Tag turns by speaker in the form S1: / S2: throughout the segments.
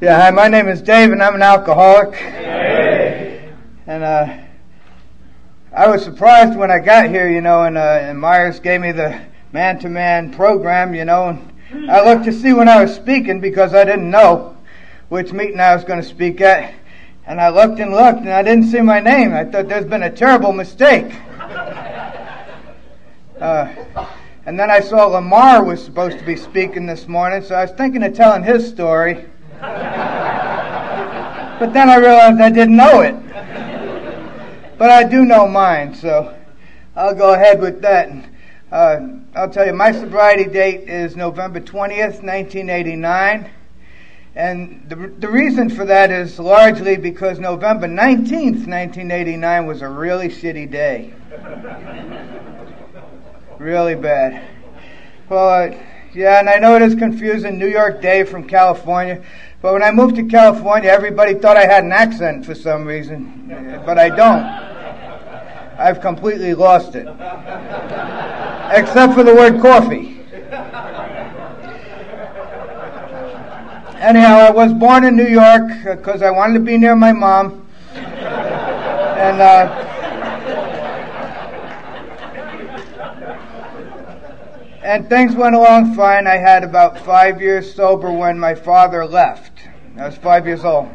S1: Yeah, hi, my name is Dave, and I'm an alcoholic.
S2: Hey.
S1: And I was surprised when I got here, and Myers gave me the man-to-man program, and I looked to see when I was speaking because I didn't know which meeting I was going to speak at. And I looked, and I didn't see my name. I thought there's been a terrible mistake. And then I saw Lamar was supposed to be speaking this morning, so I was thinking of telling his story. But then I realized I didn't know it. But I do know mine, so I'll go ahead with that. I'll tell you, my sobriety date is November 20th, 1989. And the reason for that is largely because November 19th, 1989 was a really shitty day. Really bad. Well, yeah, and I know it is confusing, New York Dave from California. But when I moved to California, everybody thought I had an accent for some reason. But I don't. I've completely lost it. Except for the word coffee. Anyhow, I was born in New York because I wanted to be near my mom. And things went along fine. I had about 5 years sober when my father left. I was 5 years old.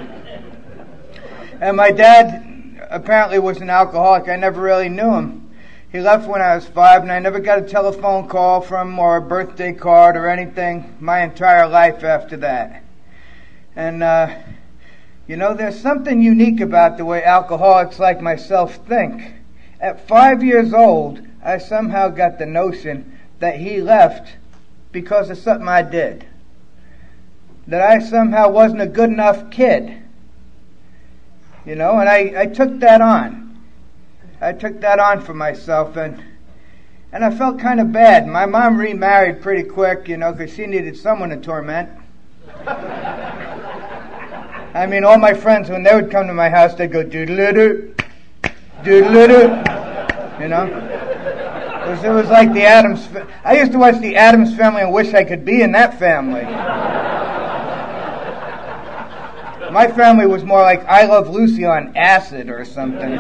S1: And my dad apparently was an alcoholic. I never really knew him. He left when I was 5, and I never got a telephone call from him or a birthday card or anything my entire life after that. And, there's something unique about the way alcoholics like myself think. At 5 years old, I somehow got the notion that he left because of something I did. That I somehow wasn't a good enough kid. And I took that on. I took that on for myself, and I felt kind of bad. My mom remarried pretty quick, because she needed someone to torment. I mean, all my friends, when they would come to my house, they'd go, doodle-doo, doodle-doo, It was like the Addams. I used to watch the Addams Family and wish I could be in that family. My family was more like I Love Lucy on acid or something.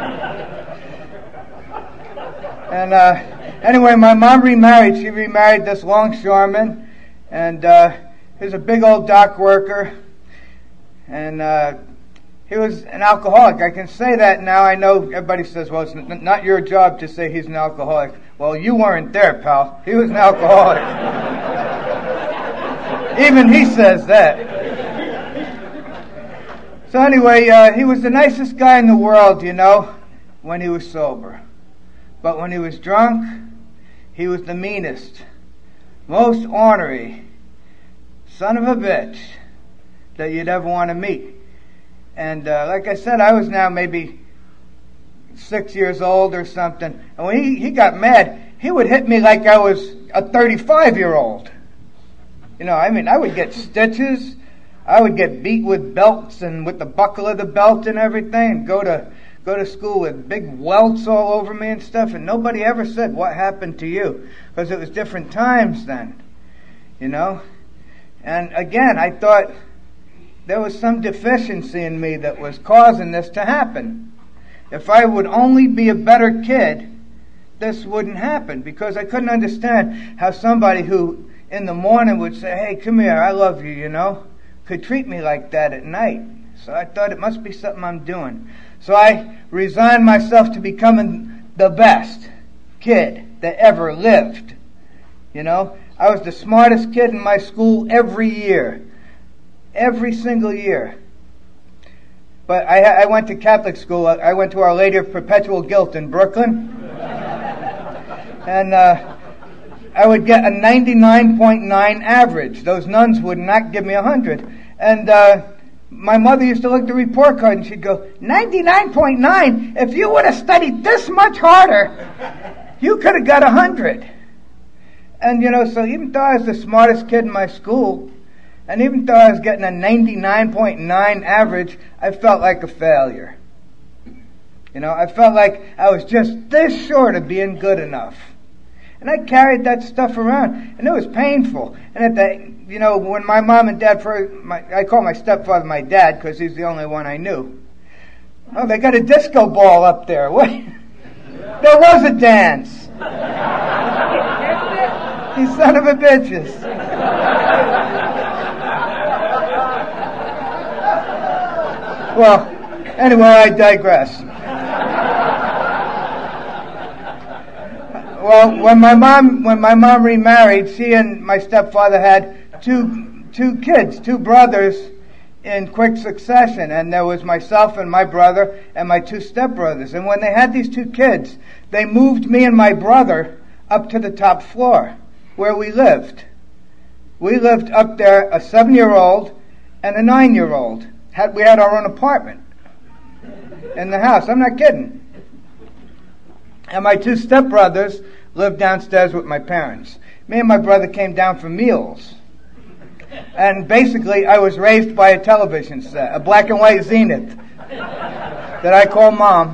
S1: And anyway, my mom remarried. She remarried this longshoreman, and he was a big old dock worker, and he was an alcoholic. I can say that now. I know everybody says, well, it's not your job to say he's an alcoholic. Well, you weren't there, pal. He was an alcoholic. Even he says that. So anyway, he was the nicest guy in the world, when he was sober. But when he was drunk, he was the meanest, most ornery son of a bitch that you'd ever want to meet. And like I said, I was now maybe 6 years old or something. And when he got mad, he would hit me like I was a 35-year-old. I would get stitches. I would get beat with belts and with the buckle of the belt and everything, and go to school with big welts all over me and stuff, and nobody ever said, what happened to you? Because it was different times then, And again, I thought there was some deficiency in me that was causing this to happen. If I would only be a better kid, this wouldn't happen, because I couldn't understand how somebody who in the morning would say, hey, come here, I love you, could treat me like that at night. So I thought it must be something I'm doing. So I resigned myself to becoming the best kid that ever lived. I was the smartest kid in my school every year. Every single year. But I went to Catholic school. I went to Our Lady of Perpetual Guilt in Brooklyn. And I would get a 99.9 average. Those nuns would not give me 100. And my mother used to look at the report card and she'd go, 99.9? If you would have studied this much harder, you could have got 100. And, so even though I was the smartest kid in my school, and even though I was getting a 99.9 average, I felt like a failure. I felt like I was just this short of being good enough. And I carried that stuff around, and it was painful. And at the, when my mom and dad I call my stepfather my dad because he's the only one I knew. Oh, they got a disco ball up there. What? There was a dance. You son of a bitches. Well, anyway, I digress. Well, when my mom remarried, she and my stepfather had two kids, two brothers in quick succession, and there was myself and my brother and my two stepbrothers. And when they had these two kids, they moved me and my brother up to the top floor where we lived. We lived up there, a 7-year-old and a 9-year-old. We had our own apartment in the house. I'm not kidding. And my two stepbrothers lived downstairs with my parents. Me and my brother came down for meals. And basically, I was raised by a television set, a black and white Zenith that I call Mom.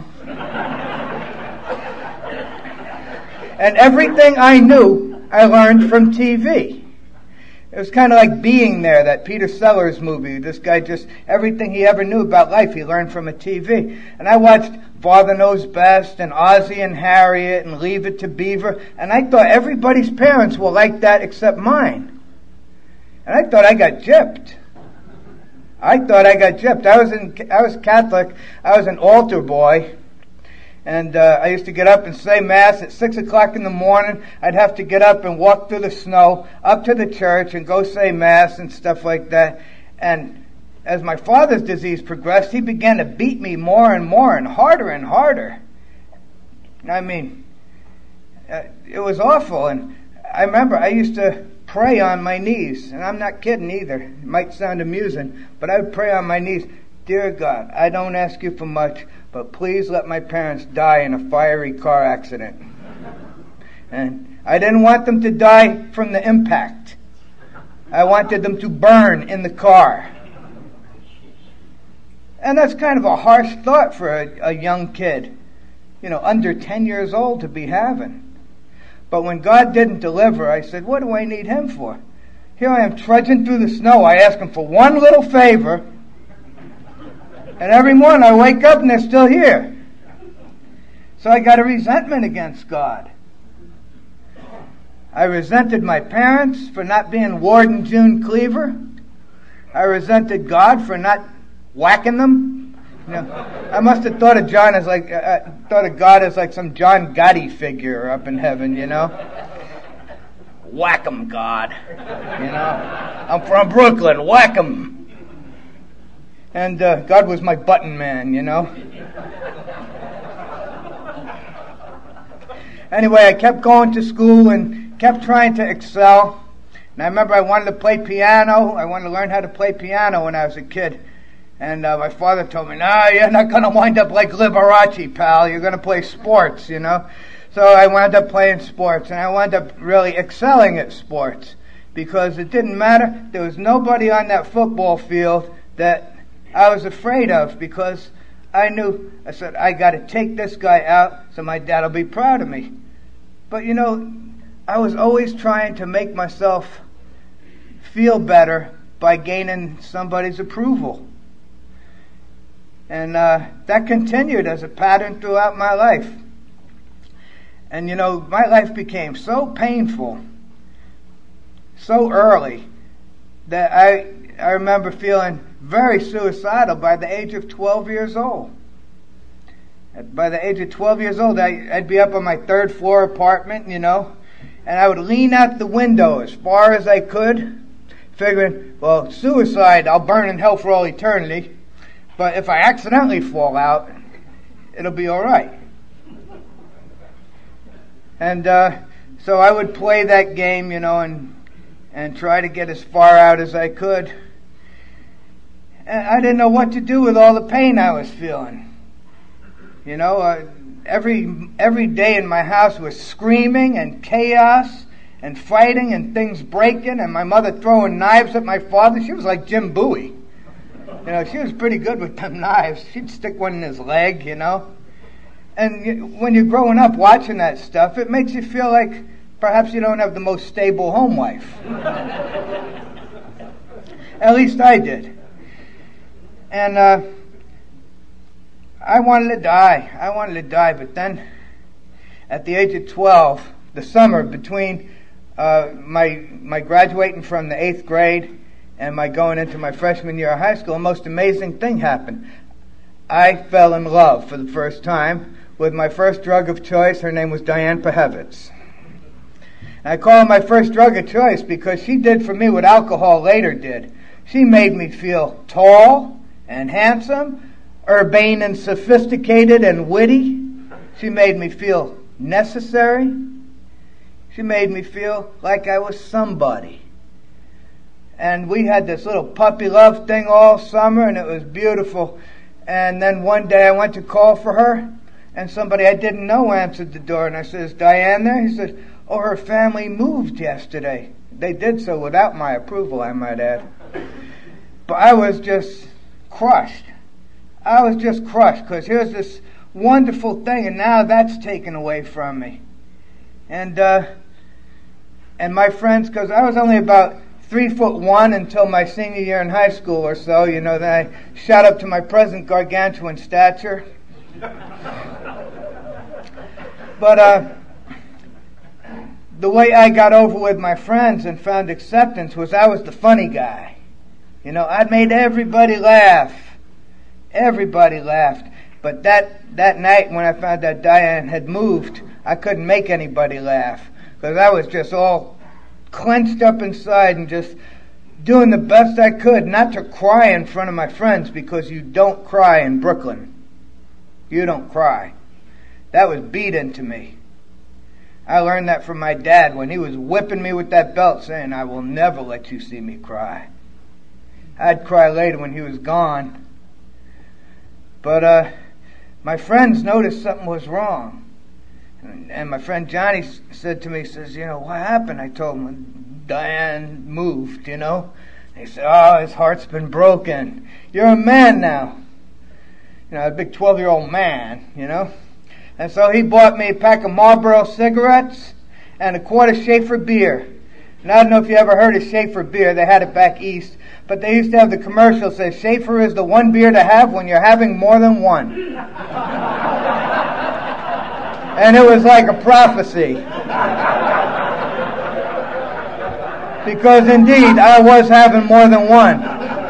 S1: And everything I knew, I learned from TV. It was kind of like Being There, that Peter Sellers movie. This guy just, everything he ever knew about life, he learned from a TV. And I watched Father Knows Best and Ozzie and Harriet and Leave It to Beaver. And I thought everybody's parents were like that except mine. And I thought I got gypped. I was Catholic. I was an altar boy. And I used to get up and say Mass at 6 o'clock in the morning. I'd have to get up and walk through the snow up to the church and go say Mass and stuff like that. And as my father's disease progressed, he began to beat me more and more and harder and harder. I mean, it was awful. And I remember I used to pray on my knees. And I'm not kidding either. It might sound amusing, but I would pray on my knees. Dear God, I don't ask you for much, but please let my parents die in a fiery car accident. And I didn't want them to die from the impact. I wanted them to burn in the car. And that's kind of a harsh thought for a young kid, under 10 years old to be having. But when God didn't deliver, I said, what do I need Him for? Here I am trudging through the snow. I ask Him for one little favor, and every morning I wake up and they're still here. So I got a resentment against God. I resented my parents for not being Ward and June Cleaver. I resented God for not whacking them. I must have thought of God as like some John Gotti figure up in heaven, Whack 'em, God. I'm from Brooklyn. Whack 'em. And God was my button man, Anyway, I kept going to school and kept trying to excel. And I remember I wanted to play piano. I wanted to learn how to play piano when I was a kid. And my father told me, no, you're not going to wind up like Liberace, pal. You're going to play sports, So I wound up playing sports, and I wound up really excelling at sports because it didn't matter. There was nobody on that football field that I was afraid of because I said, I got to take this guy out so my dad will be proud of me. But I was always trying to make myself feel better by gaining somebody's approval. And that continued as a pattern throughout my life. And my life became so painful so early that I remember feeling very suicidal by the age of 12 years old. By the age of 12 years old, I'd be up on my third floor apartment, and I would lean out the window as far as I could, figuring, well, suicide, I'll burn in hell for all eternity. But if I accidentally fall out, it'll be all right. And so I would play that game, and try to get as far out as I could. And I didn't know what to do with all the pain I was feeling. Every day in my house was screaming and chaos and fighting and things breaking and my mother throwing knives at my father. She was like Jim Bowie. She was pretty good with them knives. She'd stick one in his leg, And when you're growing up watching that stuff, it makes you feel like perhaps you don't have the most stable home life. At least I did. And I wanted to die. But then, at the age of 12, the summer between my graduating from the 8th grade and my going into my freshman year of high school, a most amazing thing happened. I fell in love for the first time with my first drug of choice. Her name was Diane Pehevitz. And I call her my first drug of choice because she did for me what alcohol later did. She made me feel tall and handsome, urbane and sophisticated and witty. She made me feel necessary. She made me feel like I was somebody. And we had this little puppy love thing all summer, and it was beautiful. And then one day I went to call for her, and somebody I didn't know answered the door, and I said, "Is Diane there?" He said, "Oh, her family moved yesterday." They did so without my approval, I might add. But I was just crushed. Because here's this wonderful thing, and now that's taken away from me. And my friends, because I was only about 3'1" until my senior year in high school or so, then I shot up to my present gargantuan stature. But the way I got over with my friends and found acceptance was I was the funny guy. I'd made everybody laugh. Everybody laughed. But that night when I found out Diane had moved, I couldn't make anybody laugh because I was just all clenched up inside and just doing the best I could not to cry in front of my friends, because you don't cry in Brooklyn. You don't cry. That was beat into me. I learned that from my dad when he was whipping me with that belt, saying, "I will never let you see me cry." I'd cry later when he was gone. But my friends noticed something was wrong. And my friend Johnny said to me, says, "What happened?" I told him, "Diane moved, He said, "Oh, his heart's been broken. You're a man now." A big 12-year-old man, And so he bought me a pack of Marlboro cigarettes and a quart of Schaefer beer. And I don't know if you ever heard of Schaefer beer. They had it back east. But they used to have the commercial say, "Schaefer is the one beer to have when you're having more than one." And it was like a prophecy. Because indeed, I was having more than one.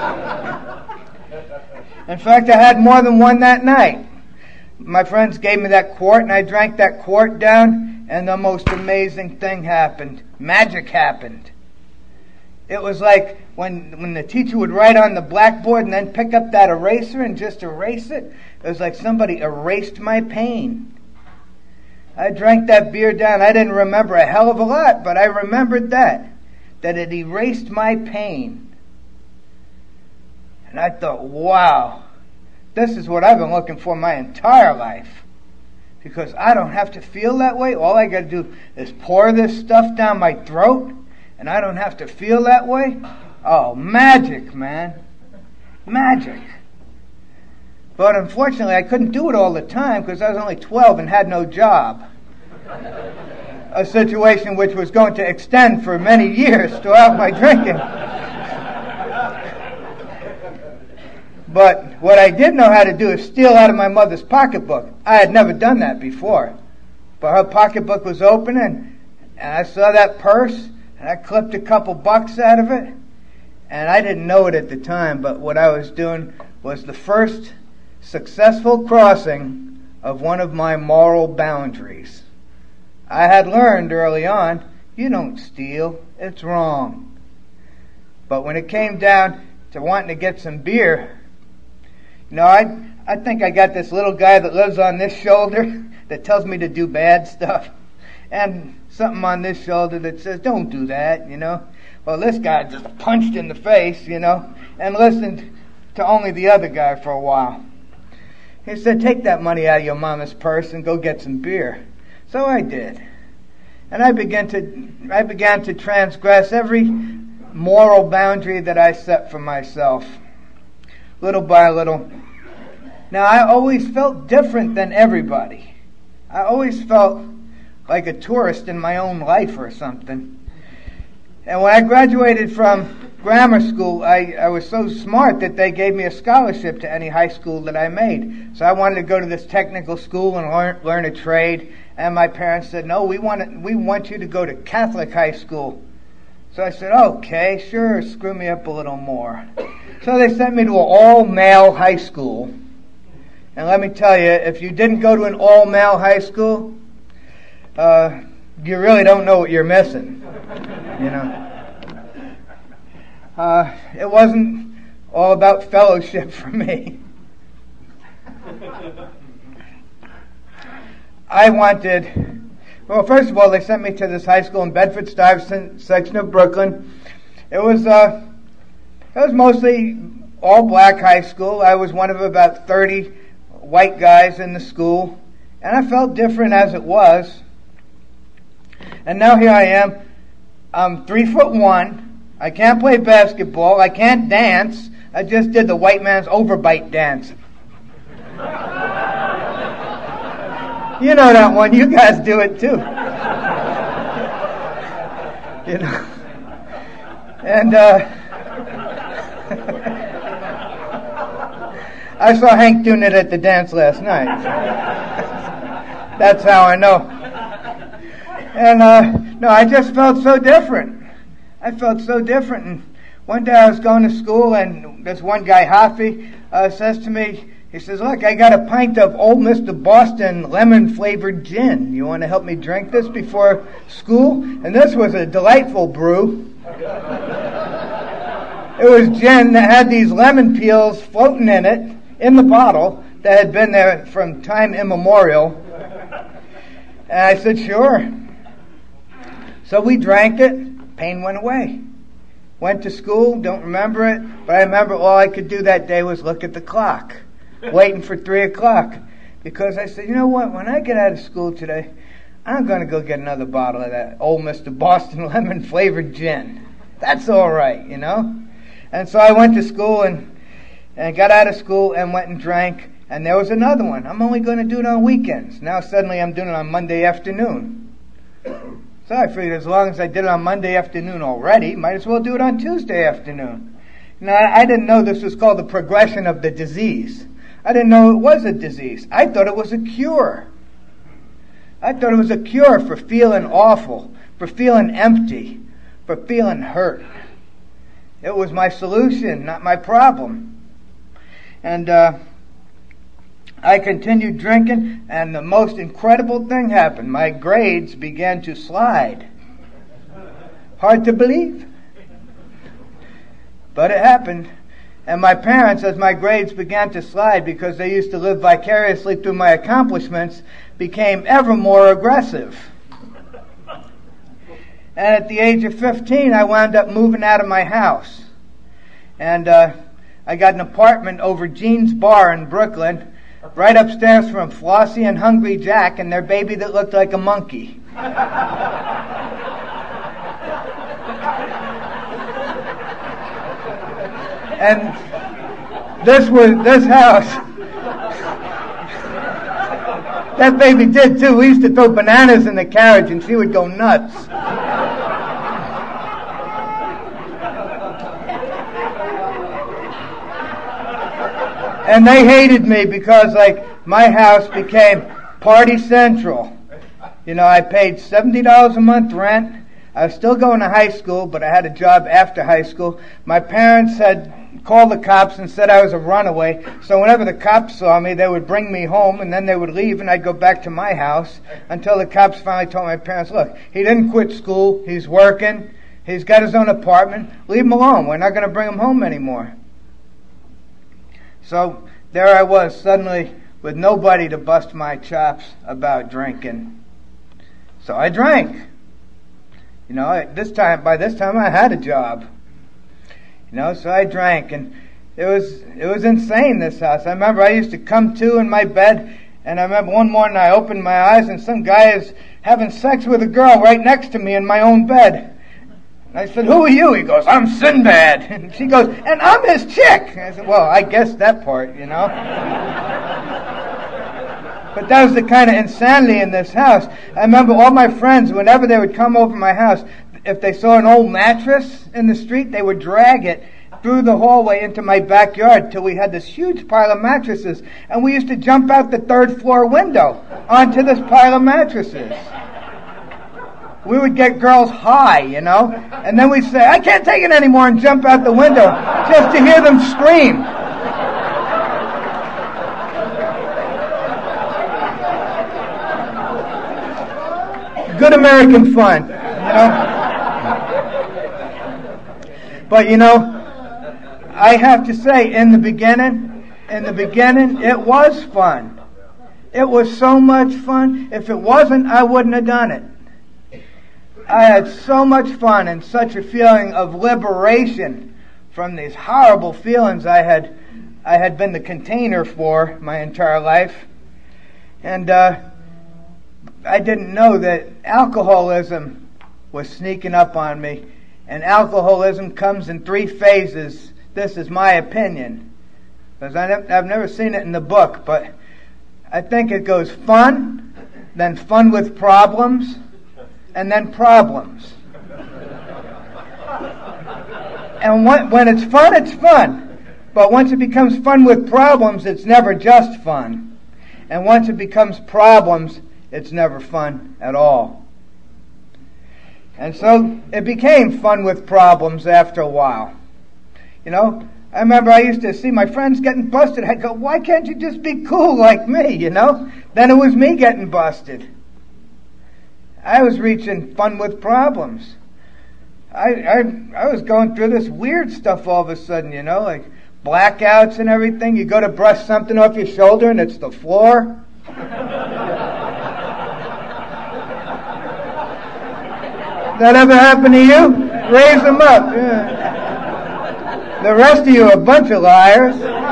S1: In fact, I had more than one that night. My friends gave me that quart, and I drank that quart down, and the most amazing thing happened. Magic happened. It was like when the teacher would write on the blackboard and then pick up that eraser and just erase it. It was like somebody erased my pain. I drank that beer down. I didn't remember a hell of a lot, but I remembered that it erased my pain. And I thought, wow, this is what I've been looking for my entire life. Because I don't have to feel that way. All I got to do is pour this stuff down my throat, and I don't have to feel that way. Oh, magic, man. Magic. But unfortunately, I couldn't do it all the time because I was only 12 and had no job. A situation which was going to extend for many years throughout my drinking. But what I did know how to do is steal out of my mother's pocketbook. I had never done that before. But her pocketbook was open, and I saw that purse, and I clipped a couple bucks out of it. And I didn't know it at the time, but what I was doing was the first successful crossing of one of my moral boundaries. I had learned early on, you don't steal, it's wrong. But when it came down to wanting to get some beer, I think I got this little guy that lives on this shoulder that tells me to do bad stuff, and something on this shoulder that says, don't do that, Well, this guy just punched in the face, and listened to only the other guy for a while. He said, take that money out of your mama's purse and go get some beer. So I did. And I began to transgress every moral boundary that I set for myself, little by little. Now, I always felt different than everybody. I always felt like a tourist in my own life or something. And when I graduated from grammar school, I was so smart that they gave me a scholarship to any high school that I made. So I wanted to go to this technical school and learn a trade. And my parents said, no, we want you to go to Catholic high school. So I said, okay, sure, screw me up a little more. So they sent me to an all-male high school. And let me tell you, if you didn't go to an all-male high school, you really don't know what you're missing, you know. It wasn't all about fellowship for me. Well, first of all, they sent me to this high school in Bedford-Stuyvesant section of Brooklyn. It was mostly all black high school. I was one of about 30 white guys in the school, and I felt different as it was. And now here I am. I'm 3'1". I can't play basketball. I can't dance. I just did the white man's overbite dance. You know that one. You guys do it too. You know. And I saw Hank doing it at the dance last night. That's how I know. And no, I just felt so different. I felt so different. And one day I was going to school, and this one guy, Hoffy, says to me, he says, look, I got a pint of Old Mr. Boston lemon-flavored gin. You want to help me drink this before school? And this was a delightful brew. It was gin that had these lemon peels floating in it, in the bottle, that had been there from time immemorial. And I said, sure. So we drank it. Pain went away. Went to school, don't remember it, but I remember all I could do that day was look at the clock, waiting for 3 o'clock. Because I said, you know what, when I get out of school today, I'm going to go get another bottle of that Old Mr. Boston lemon-flavored gin. That's all right, you know. And so I went to school and got out of school and went and drank, and there was another one. I'm only going to do it on weekends. Now suddenly I'm doing it on Monday afternoon. So I figured as long as I did it on Monday afternoon already, might as well do it on Tuesday afternoon. Now, I didn't know this was called the progression of the disease. I didn't know it was a disease. I thought it was a cure. I thought it was a cure for feeling awful, for feeling empty, for feeling hurt. It was my solution, not my problem. And I continued drinking, and the most incredible thing happened. My grades began to slide. Hard to believe, but it happened. And my parents, as my grades began to slide, because they used to live vicariously through my accomplishments, became ever more aggressive. And at the age of 15, I wound up moving out of my house. And I got an apartment over Jean's Bar in Brooklyn, right upstairs from Flossie and Hungry Jack and their baby that looked like a monkey. And this house, that baby did too. We used to throw bananas in the carriage and she would go nuts. And they hated me because, my house became party central. You know, I paid $70 a month rent. I was still going to high school, but I had a job after high school. My parents had called the cops and said I was a runaway. So whenever the cops saw me, they would bring me home, and then they would leave, and I'd go back to my house until the cops finally told my parents, look, he didn't quit school. He's working. He's got his own apartment. Leave him alone. We're not going to bring him home anymore. So there I was, suddenly with nobody to bust my chops about drinking. So I drank. You know, by this time I had a job. You know, so I drank, and it was insane, this house. I remember I used to come to in my bed, and I remember one morning I opened my eyes and some guy is having sex with a girl right next to me in my own bed. I said, who are you? He goes, I'm Sinbad. And she goes, and I'm his chick. And I said, well, I guessed that part, you know. But that was the kind of insanity in this house. I remember all my friends, whenever they would come over my house, if they saw an old mattress in the street, they would drag it through the hallway into my backyard till we had this huge pile of mattresses. And we used to jump out the third floor window onto this pile of mattresses. We would get girls high, and then we'd say, I can't take it anymore, and jump out the window just to hear them scream. Good American fun, But I have to say, in the beginning, it was fun. It was so much fun. If it wasn't, I wouldn't have done it. I had so much fun and such a feeling of liberation from these horrible feelings I had been the container for my entire life. And I didn't know that alcoholism was sneaking up on me. And alcoholism comes in 3 phases. This is my opinion, because I've never seen it in the book, but I think it goes fun, then fun with problems, and then problems. And when it's fun, it's fun. But once it becomes fun with problems, it's never just fun. And once it becomes problems, it's never fun at all. And so it became fun with problems after a while. I remember I used to see my friends getting busted. I'd go, why can't you just be cool like me, Then it was me getting busted. I was reaching fun with problems. I was going through this weird stuff all of a sudden, like blackouts and everything. You go to brush something off your shoulder and it's the floor. That ever happened to you? Raise them up. Yeah. The rest of you are a bunch of liars.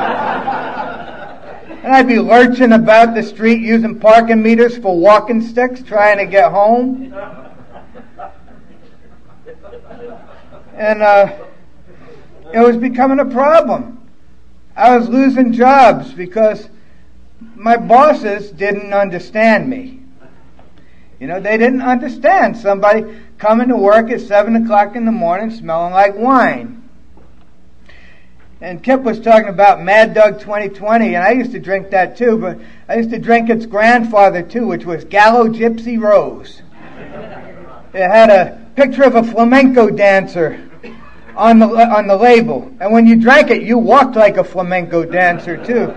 S1: And I'd be lurching about the street using parking meters for walking sticks, trying to get home. And it was becoming a problem. I was losing jobs because my bosses didn't understand me. They didn't understand somebody coming to work at 7 o'clock in the morning smelling like wine. And Kip was talking about Mad Dog 2020, and I used to drink that too, but I used to drink its grandfather too, which was Gallo Gypsy Rose. It had a picture of a flamenco dancer on the label. And when you drank it, you walked like a flamenco dancer too.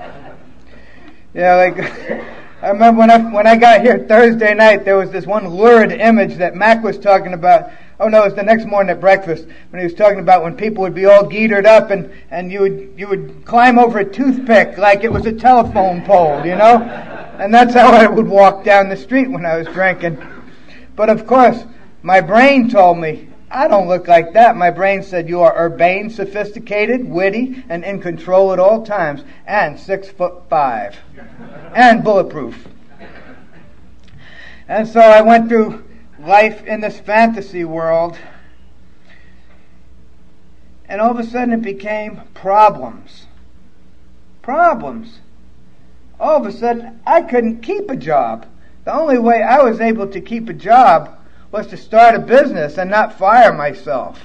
S1: I remember when I got here Thursday night, there was this one lurid image that Mac was talking about. Oh no, it was the next morning at breakfast when he was talking about when people would be all geetered up and you would climb over a toothpick like it was a telephone pole, And that's how I would walk down the street when I was drinking. But of course, my brain told me, I don't look like that. My brain said, you are urbane, sophisticated, witty, and in control at all times, and 6'5", and bulletproof. And so I went through life in this fantasy world, and all of a sudden it became problems. Problems. All of a sudden I couldn't keep a job. The only way I was able to keep a job was to start a business and not fire myself.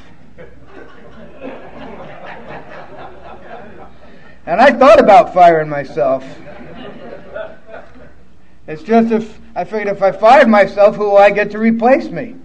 S1: And I thought about firing myself. It's just I figured if I fired myself, who will I get to replace me?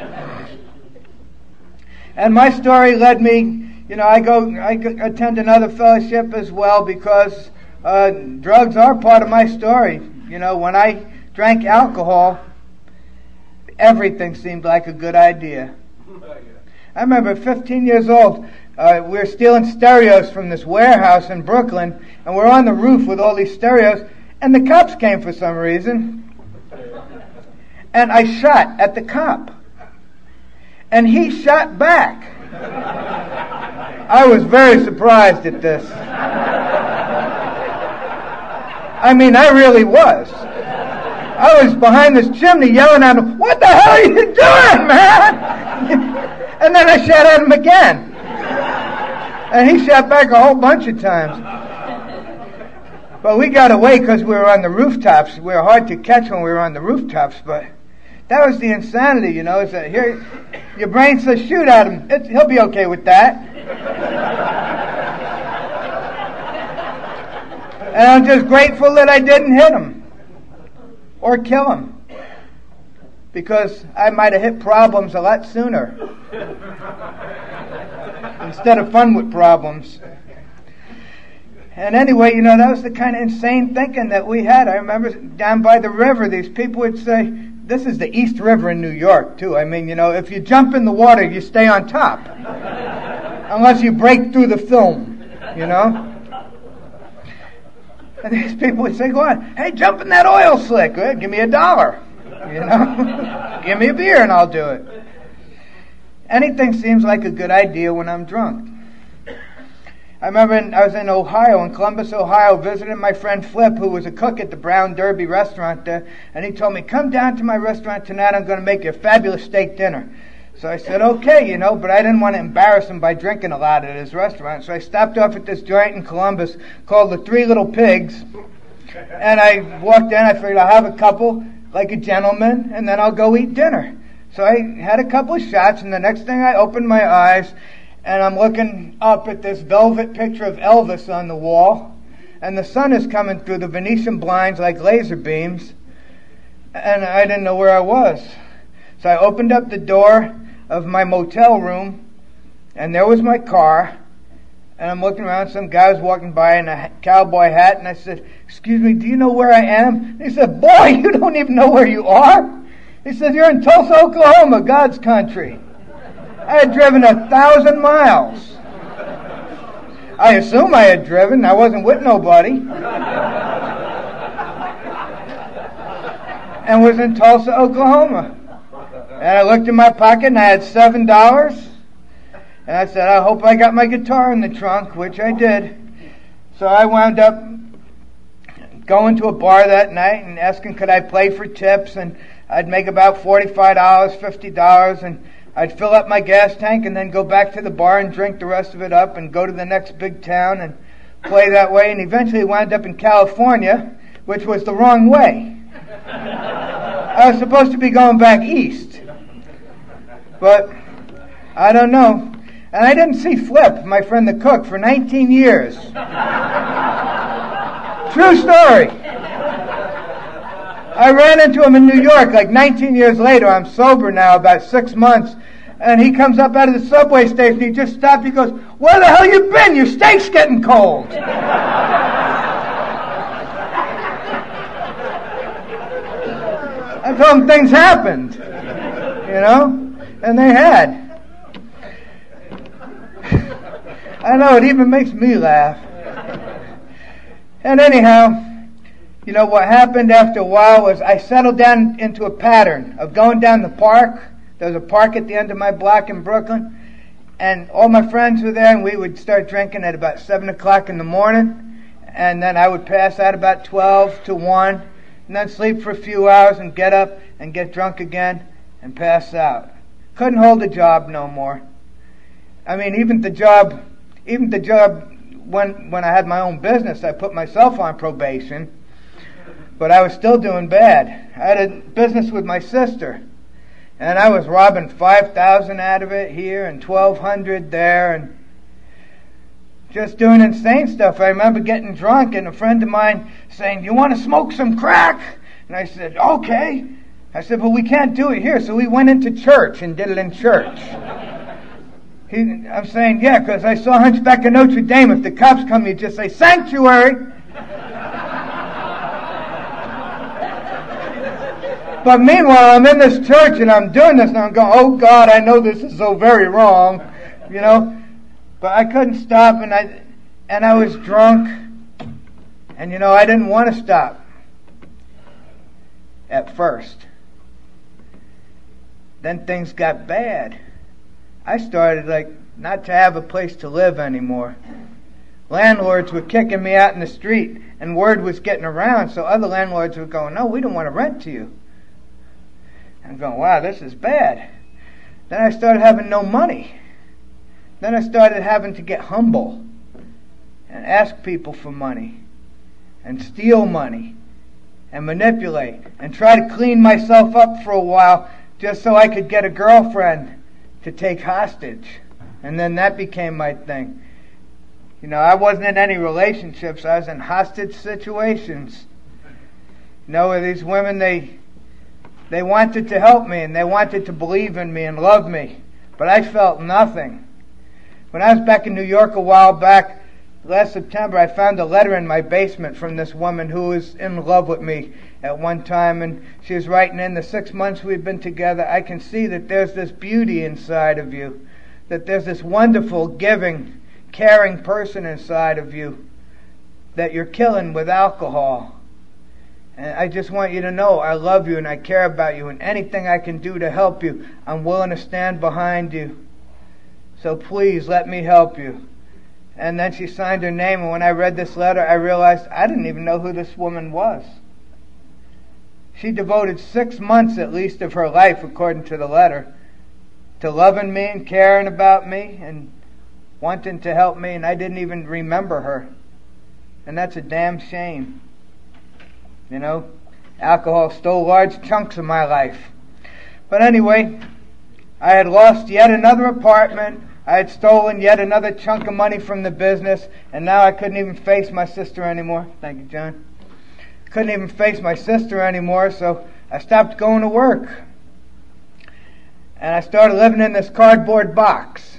S1: And my story led me, I attend another fellowship as well because drugs are part of my story. When I drank alcohol, everything seemed like a good idea. I remember 15 years old, we were stealing stereos from this warehouse in Brooklyn, and we're on the roof with all these stereos, and the cops came for some reason. And I shot at the cop. And he shot back. I was very surprised at this. I really was. I was behind this chimney yelling at him, what the hell are you doing, man? And then I shot at him again. And he shot back a whole bunch of times. But we got away because we were on the rooftops. We were hard to catch when we were on the rooftops, but that was the insanity, you know, is that here, your brain says, shoot at him. He'll be okay with that. And I'm just grateful that I didn't hit him or kill him, because I might have hit problems a lot sooner instead of fun with problems. And anyway, you know, that was the kind of insane thinking that we had. I remember down by the river, these people would say, this is the East River in New York, too. I mean, you know, if you jump in the water, you stay on top. Unless you break through the film, you know. And these people would say, go on, hey, jump in that oil slick. Well, give me $1, you know. Give me a beer and I'll do it. Anything seems like a good idea when I'm drunk. I remember I was in Ohio, in Columbus, Ohio, visiting my friend Flip, who was a cook at the Brown Derby restaurant there, and he told me, come down to my restaurant tonight, I'm going to make you a fabulous steak dinner. So I said, okay, you know, but I didn't want to embarrass him by drinking a lot at his restaurant, so I stopped off at this joint in Columbus called the Three Little Pigs, and I walked in, I figured I'll have a couple, like a gentleman, and then I'll go eat dinner. So I had a couple of shots, and the next thing I opened my eyes, and I'm looking up at this velvet picture of Elvis on the wall, and the sun is coming through the Venetian blinds like laser beams, and I didn't know where I was. So I opened up the door of my motel room, and there was my car, and I'm looking around, some guy was walking by in a cowboy hat, and I said, excuse me, do you know where I am? And he said, boy, you don't even know where you are? He said, you're in Tulsa, Oklahoma, God's country. I had driven 1,000 miles. I assume I had driven. I wasn't with nobody. And was in Tulsa, Oklahoma. And I looked in my pocket and I had $7. And I said, I hope I got my guitar in the trunk, which I did. So I wound up going to a bar that night and asking could I play for tips. And I'd make about $45, $50, and I'd fill up my gas tank and then go back to the bar and drink the rest of it up and go to the next big town and play that way, and eventually wound up in California, which was the wrong way. I was supposed to be going back east. But I don't know. And I didn't see Flip, my friend the cook, for 19 years. True story. I ran into him in New York like 19 years later. I'm sober now, about 6 months. And he comes up out of the subway station. He just stopped. He goes, where the hell you been? Your steak's getting cold. I told him things happened, you know, and they had. I know, it even makes me laugh. And anyhow, you know, what happened after a while was I settled down into a pattern of going down the park. There was a park at the end of my block in Brooklyn, and all my friends were there, and we would start drinking at about 7 o'clock in the morning, and then I would pass out about 12 to 1, and then sleep for a few hours and get up and get drunk again and pass out. Couldn't hold a job no more. I mean, even the job when I had my own business, I put myself on probation, but I was still doing bad. I had a business with my sister, and I was robbing $5,000 out of it here and $1,200 there, and just doing insane stuff. I remember getting drunk and a friend of mine saying, you want to smoke some crack? And I said, okay. I said, well, we can't do it here. So we went into church and did it in church. I'm saying, yeah, because I saw Hunchback of Notre Dame. If the cops come, you just say, sanctuary. But meanwhile, I'm in this church and I'm doing this and I'm going, oh God, I know this is so very wrong, you know. But I couldn't stop, and I was drunk, and you know, I didn't want to stop at first. Then things got bad. I started not to have a place to live anymore. Landlords were kicking me out in the street, and word was getting around, so other landlords were going, no, we don't want to rent to you. I'm going, wow, this is bad. Then I started having no money. Then I started having to get humble and ask people for money. and steal money and manipulate and try to clean myself up for a while just so I could get a girlfriend to take hostage. And then that became my thing. You know, I wasn't in any relationships. I was in hostage situations. You know, where these women, they wanted to help me and they wanted to believe in me and love me. But I felt nothing. When I was back in New York a while back, last September, I found a letter in my basement from this woman who was in love with me at one time, and she was writing, in the 6 months we've been together, I can see that there's this beauty inside of you, that there's this wonderful, giving, caring person inside of you that you're killing with alcohol. And I just want you to know I love you and I care about you, and anything I can do to help you, I'm willing to stand behind you. So please let me help you. And then she signed her name, and when I read this letter, I realized I didn't even know who this woman was. She devoted 6 months at least of her life, according to the letter, to loving me and caring about me and wanting to help me, and I didn't even remember her. And that's a damn shame. You know, alcohol stole large chunks of my life. But anyway, I had lost yet another apartment. I had stolen yet another chunk of money from the business, and now I couldn't even face my sister anymore. Thank you, John. Couldn't even face my sister anymore, so I stopped going to work. And I started living in this cardboard box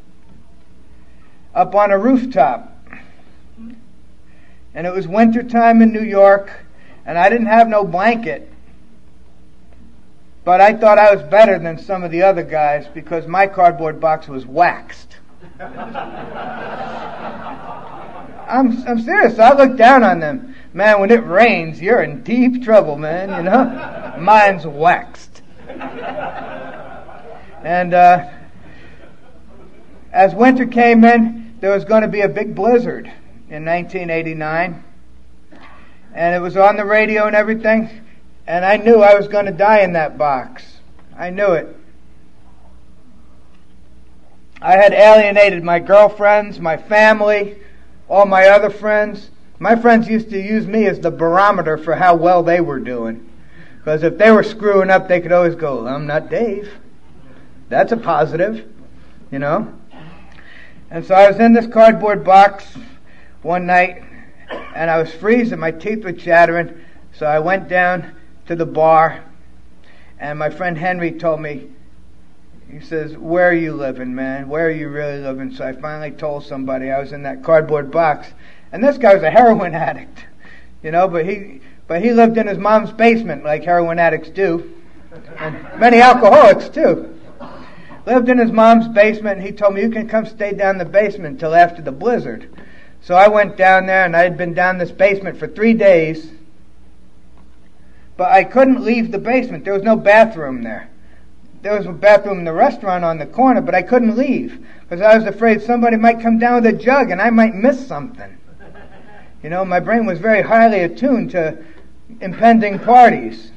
S1: up on a rooftop. And it was wintertime in New York, and I didn't have no blanket. But I thought I was better than some of the other guys because my cardboard box was waxed. I'm serious. I look down on them. Man, when it rains, you're in deep trouble, man, you know. Mine's waxed. And as winter came in, there was going to be a big blizzard in 1989. And it was on the radio and everything. And I knew I was going to die in that box. I knew it. I had alienated my girlfriends, my family, all my other friends. My friends used to use me as the barometer for how well they were doing. Because if they were screwing up, they could always go, I'm not Dave. That's a positive, you know. And so I was in this cardboard box one night, and I was freezing. My teeth were chattering. So I went down to the bar, and my friend Henry told me, he says, where are you living, man? Where are you really living? So I finally told somebody I was in that cardboard box. And this guy was a heroin addict, you know, but he lived in his mom's basement like heroin addicts do, and many alcoholics too. Lived in his mom's basement, and he told me, you can come stay down in the basement until after the blizzard. So I went down there, and I had been down this basement for 3 days, but I couldn't leave the basement. There was no bathroom there. There was a bathroom in the restaurant on the corner, but I couldn't leave because I was afraid somebody might come down with a jug and I might miss something. You know, my brain was very highly attuned to impending parties.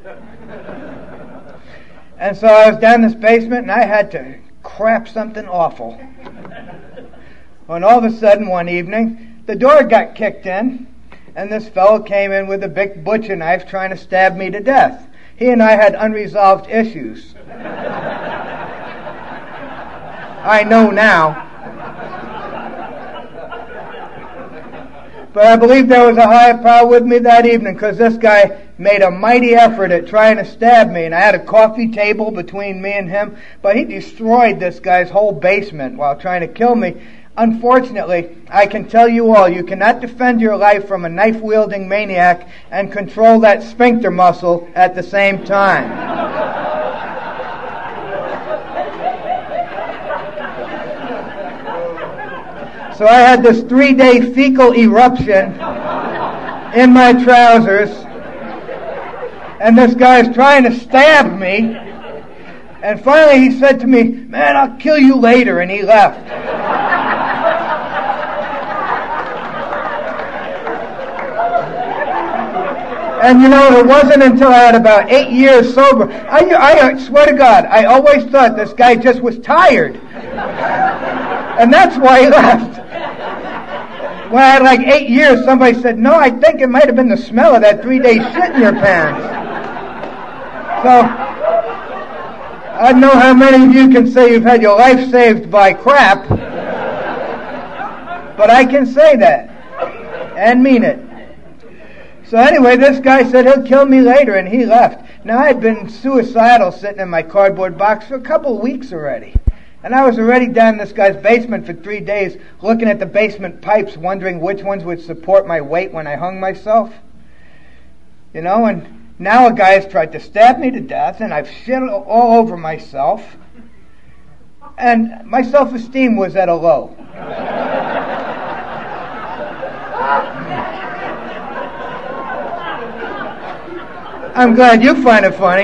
S1: And so I was down this basement and I had to crap something awful. When all of a sudden one evening, the door got kicked in, and this fellow came in with a big butcher knife trying to stab me to death. He and I had unresolved issues. I know now. But I believe there was a higher power with me that evening because this guy made a mighty effort at trying to stab me, and I had a coffee table between me and him, but he destroyed this guy's whole basement while trying to kill me. Unfortunately, I can tell you all, you cannot defend your life from a knife-wielding maniac and control that sphincter muscle at the same time. So I had this 3-day fecal eruption in my trousers, and this guy's trying to stab me, and finally he said to me, man, I'll kill you later, and he left. And you know, it wasn't until I had about 8 years sober. I swear to God, I always thought this guy just was tired. And that's why he left. when I had like 8 years, somebody said, no, I think it might have been the smell of that 3-day shit in your pants. So, I don't know how many of you can say you've had your life saved by crap, but I can say that and mean it. So anyway, this guy said he'll kill me later, and he left. Now, I had been suicidal sitting in my cardboard box for a couple of weeks already. And I was already down in this guy's basement for 3 days, looking at the basement pipes, wondering which ones would support my weight when I hung myself. You know, and now a guy has tried to stab me to death, and I've shit all over myself. And my self-esteem was at a low. I'm glad you find it funny.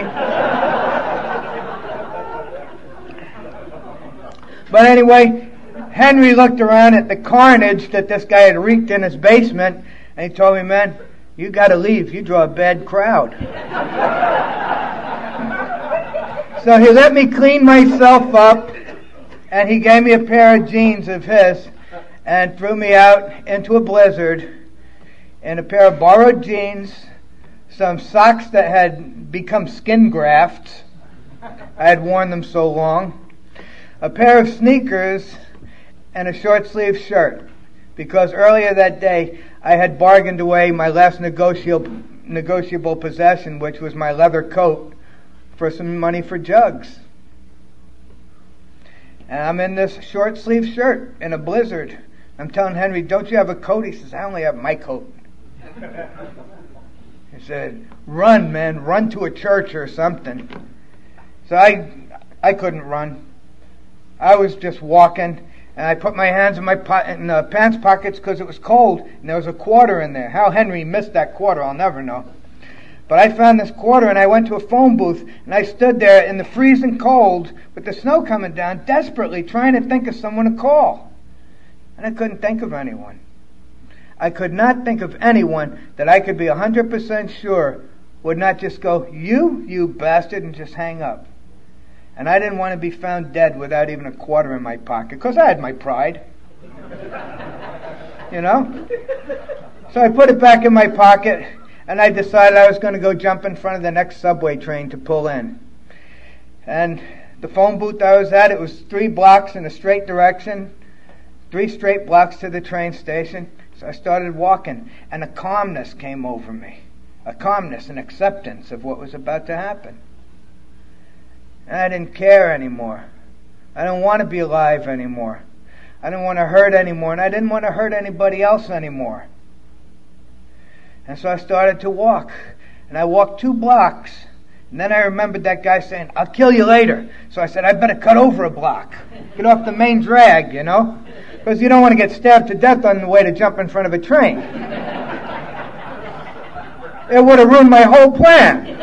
S1: But anyway, Henry looked around at the carnage that this guy had wreaked in his basement, and he told me, man, you got to leave. You draw a bad crowd. So he let me clean myself up, and he gave me a pair of jeans of his and threw me out into a blizzard in a pair of borrowed jeans, some socks that had become skin grafts. I had worn them so long. A pair of sneakers, and a short-sleeved shirt, because earlier that day I had bargained away my last negotiable possession, which was my leather coat, for some money for jugs. And I'm in this short-sleeved shirt in a blizzard. I'm telling Henry, don't you have a coat? He says, I only have my coat. He said, run, man, run to a church or something. So I couldn't run. I was just walking, and I put my hands in my pants pockets because it was cold, and there was a quarter in there. How Henry missed that quarter, I'll never know. But I found this quarter, and I went to a phone booth, and I stood there in the freezing cold with the snow coming down, desperately trying to think of someone to call. And I couldn't think of anyone. I could not think of anyone that I could be 100% sure would not just go, you bastard, and just hang up. And I didn't want to be found dead without even a quarter in my pocket, because I had my pride. You know? So I put it back in my pocket, and I decided I was going to go jump in front of the next subway train to pull in. And the phone booth I was at, it was 3 blocks in a straight direction, 3 straight blocks to the train station. So I started walking, and a calmness came over me. A calmness, an acceptance of what was about to happen. And I didn't care anymore. I didn't want to be alive anymore. I didn't want to hurt anymore, and I didn't want to hurt anybody else anymore. And so I started to walk, and I walked 2 blocks, and then I remembered that guy saying, I'll kill you later. So I said, I better cut over a block. Get off the main drag, you know, because you don't want to get stabbed to death on the way to jump in front of a train. It would have ruined my whole plan.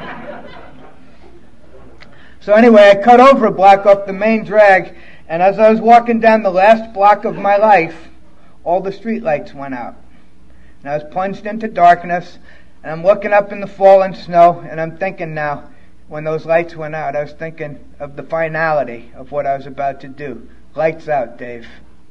S1: So anyway, I cut over a block off the main drag, and as I was walking down the last block of my life, all the street lights went out. And I was plunged into darkness, and I'm looking up in the falling snow, and I'm thinking now, when those lights went out, I was thinking of the finality of what I was about to do. Lights out, Dave.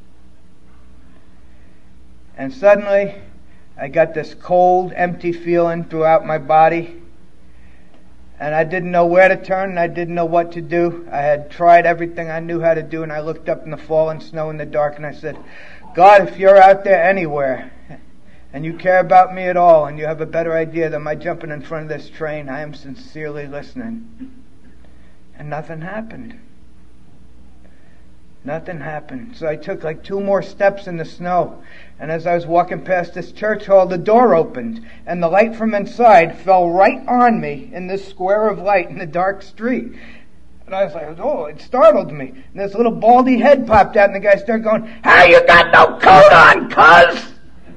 S1: And suddenly, I got this cold, empty feeling throughout my body, and I didn't know where to turn, and I didn't know what to do. I had tried everything I knew how to do, and I looked up in the falling snow in the dark, and I said, God, if you're out there anywhere, and you care about me at all, and you have a better idea than my jumping in front of this train, I am sincerely listening. And nothing happened. Nothing happened. So I took like 2 more steps in the snow. And as I was walking past this church hall, the door opened, and the light from inside fell right on me in this square of light in the dark street. And I was like, oh, it startled me. And this little baldy head popped out, and the guy started going, "How you got no coat on, cuz?"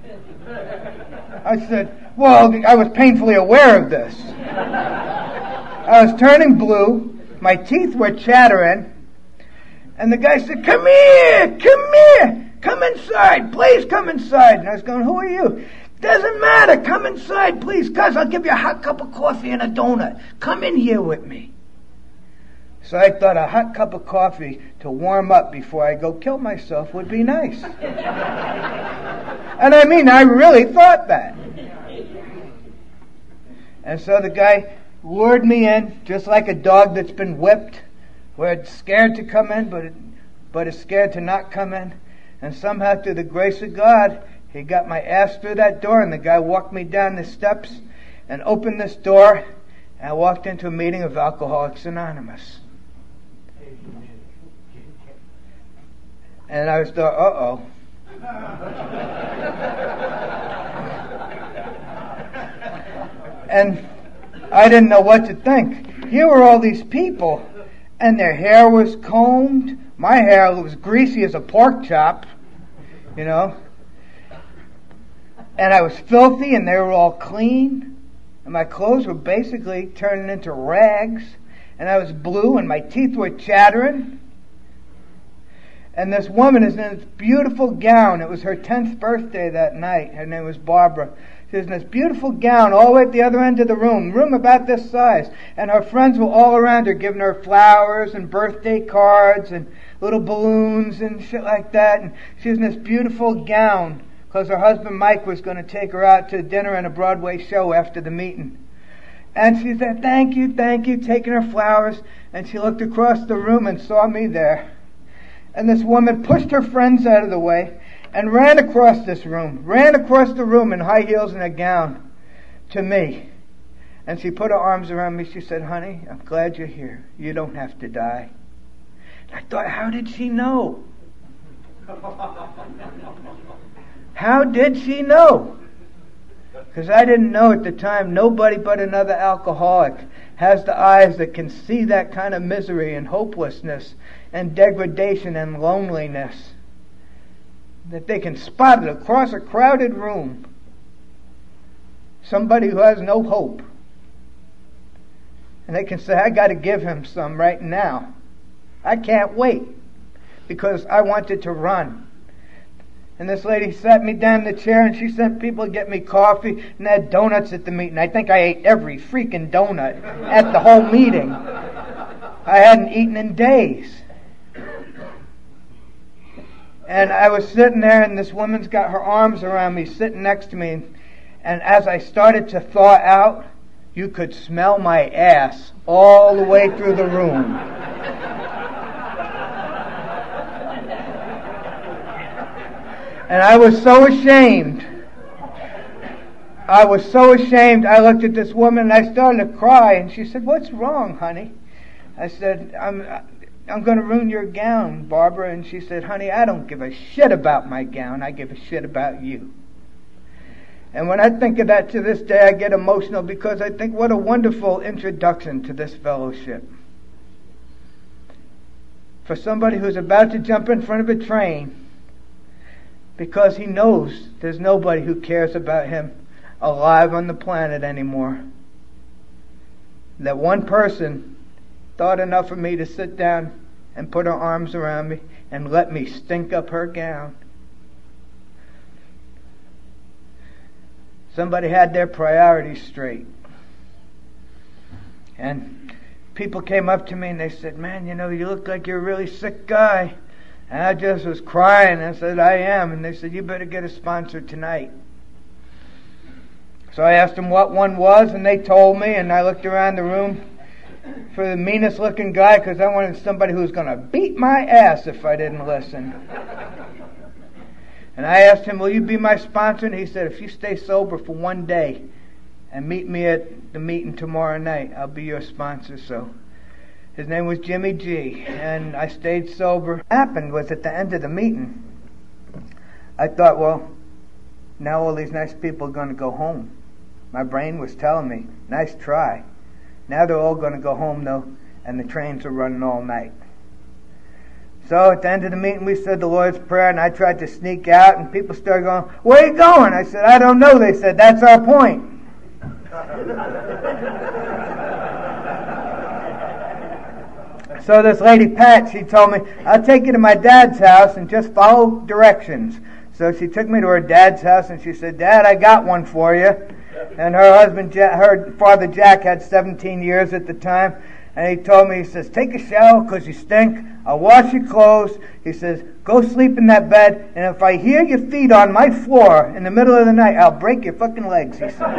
S1: I said, well, I was painfully aware of this. I was turning blue. My teeth were chattering. And the guy said, come here, come inside, please come inside. And I was going, who are you? Doesn't matter, come inside, please, cuz I'll give you a hot cup of coffee and a donut. Come in here with me. So I thought a hot cup of coffee to warm up before I go kill myself would be nice. And I mean, I really thought that. And so the guy lured me in, just like a dog that's been whipped, where it's scared to come in, but is scared to not come in. And somehow, through the grace of God, he got my ass through that door, and the guy walked me down the steps and opened this door, and I walked into a meeting of Alcoholics Anonymous. And I was thought, uh-oh. And I didn't know what to think. Here were all these people, and their hair was combed. My hair was greasy as a pork chop, you know. And I was filthy, and they were all clean. And my clothes were basically turning into rags. And I was blue, and my teeth were chattering. And this woman is in this beautiful gown. It was her 10th birthday that night. Her name was Barbara. She was in this beautiful gown all the way at the other end of the room about this size. And her friends were all around her giving her flowers and birthday cards and little balloons and shit like that. And she was in this beautiful gown because her husband Mike was going to take her out to dinner and a Broadway show after the meeting. And she said, thank you, taking her flowers. And she looked across the room and saw me there. And this woman pushed her friends out of the way and ran across the room in high heels and a gown to me. And she put her arms around me. She said, honey, I'm glad you're here. You don't have to die. And I thought, how did she know? How did she know? Because I didn't know at the time. Nobody but another alcoholic has the eyes that can see that kind of misery and hopelessness and degradation and loneliness. That they can spot it across a crowded room. Somebody who has no hope. And they can say, I got to give him some right now. I can't wait because I wanted to run. And this lady sat me down in the chair and she sent people to get me coffee and had donuts at the meeting. I think I ate every freaking donut at the whole meeting. I hadn't eaten in days. And I was sitting there and this woman's got her arms around me, sitting next to me. And as I started to thaw out, you could smell my ass all the way through the room. And I was so ashamed. I looked at this woman and I started to cry. And she said, what's wrong, honey? I said, I'm going to ruin your gown, Barbara. And she said, honey, I don't give a shit about my gown. I give a shit about you. And when I think of that to this day, I get emotional because I think what a wonderful introduction to this fellowship. For somebody who's about to jump in front of a train because he knows there's nobody who cares about him alive on the planet anymore. That one person thought enough of me to sit down and put her arms around me and let me stink up her gown. Somebody had their priorities straight. And people came up to me and they said, man, you know, you look like you're a really sick guy. And I just was crying. I said, I am. And they said, you better get a sponsor tonight. So I asked them what one was, and they told me, and I looked around the room for the meanest looking guy because I wanted somebody who was going to beat my ass if I didn't listen. And I asked him, will you be my sponsor? And he said, if you stay sober for one day and meet me at the meeting tomorrow night, I'll be your sponsor. So his name was Jimmy G. And I stayed sober. What happened was at the end of the meeting, I thought, well, now all these nice people are going to go home. My brain was telling me, nice try. Now they're all going to go home, though, and the trains are running all night. So at the end of the meeting, we said the Lord's Prayer, and I tried to sneak out, and people started going, where are you going? I said, I don't know. They said, that's our point. So this lady, Pat, she told me, I'll take you to my dad's house and just follow directions. So she took me to her dad's house and she said, Dad, I got one for you. And her husband, her father Jack, had 17 years at the time. And he told me, he says, take a shower because you stink. I'll wash your clothes. He says, go sleep in that bed. And if I hear your feet on my floor in the middle of the night, I'll break your fucking legs, he said.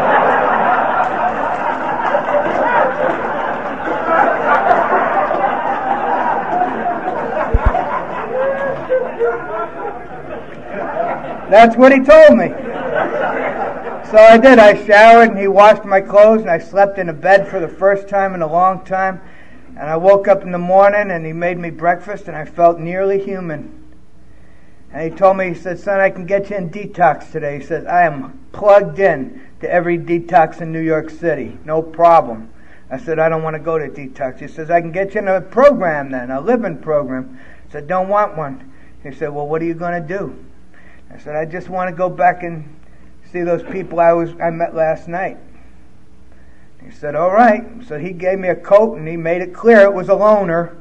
S1: That's what he told me. So I did. I showered and he washed my clothes and I slept in a bed for the first time in a long time. And I woke up in the morning and he made me breakfast and I felt nearly human. And he told me, he said, son, I can get you in detox today. He says, I am plugged in to every detox in New York City. No problem. I said, I don't want to go to detox. He says, I can get you in a program then, a living program. I said, don't want one. He said, well, what are you going to do? I said, I just want to go back and see those people I met last night. He said, all right. So he gave me a coat and he made it clear it was a loner.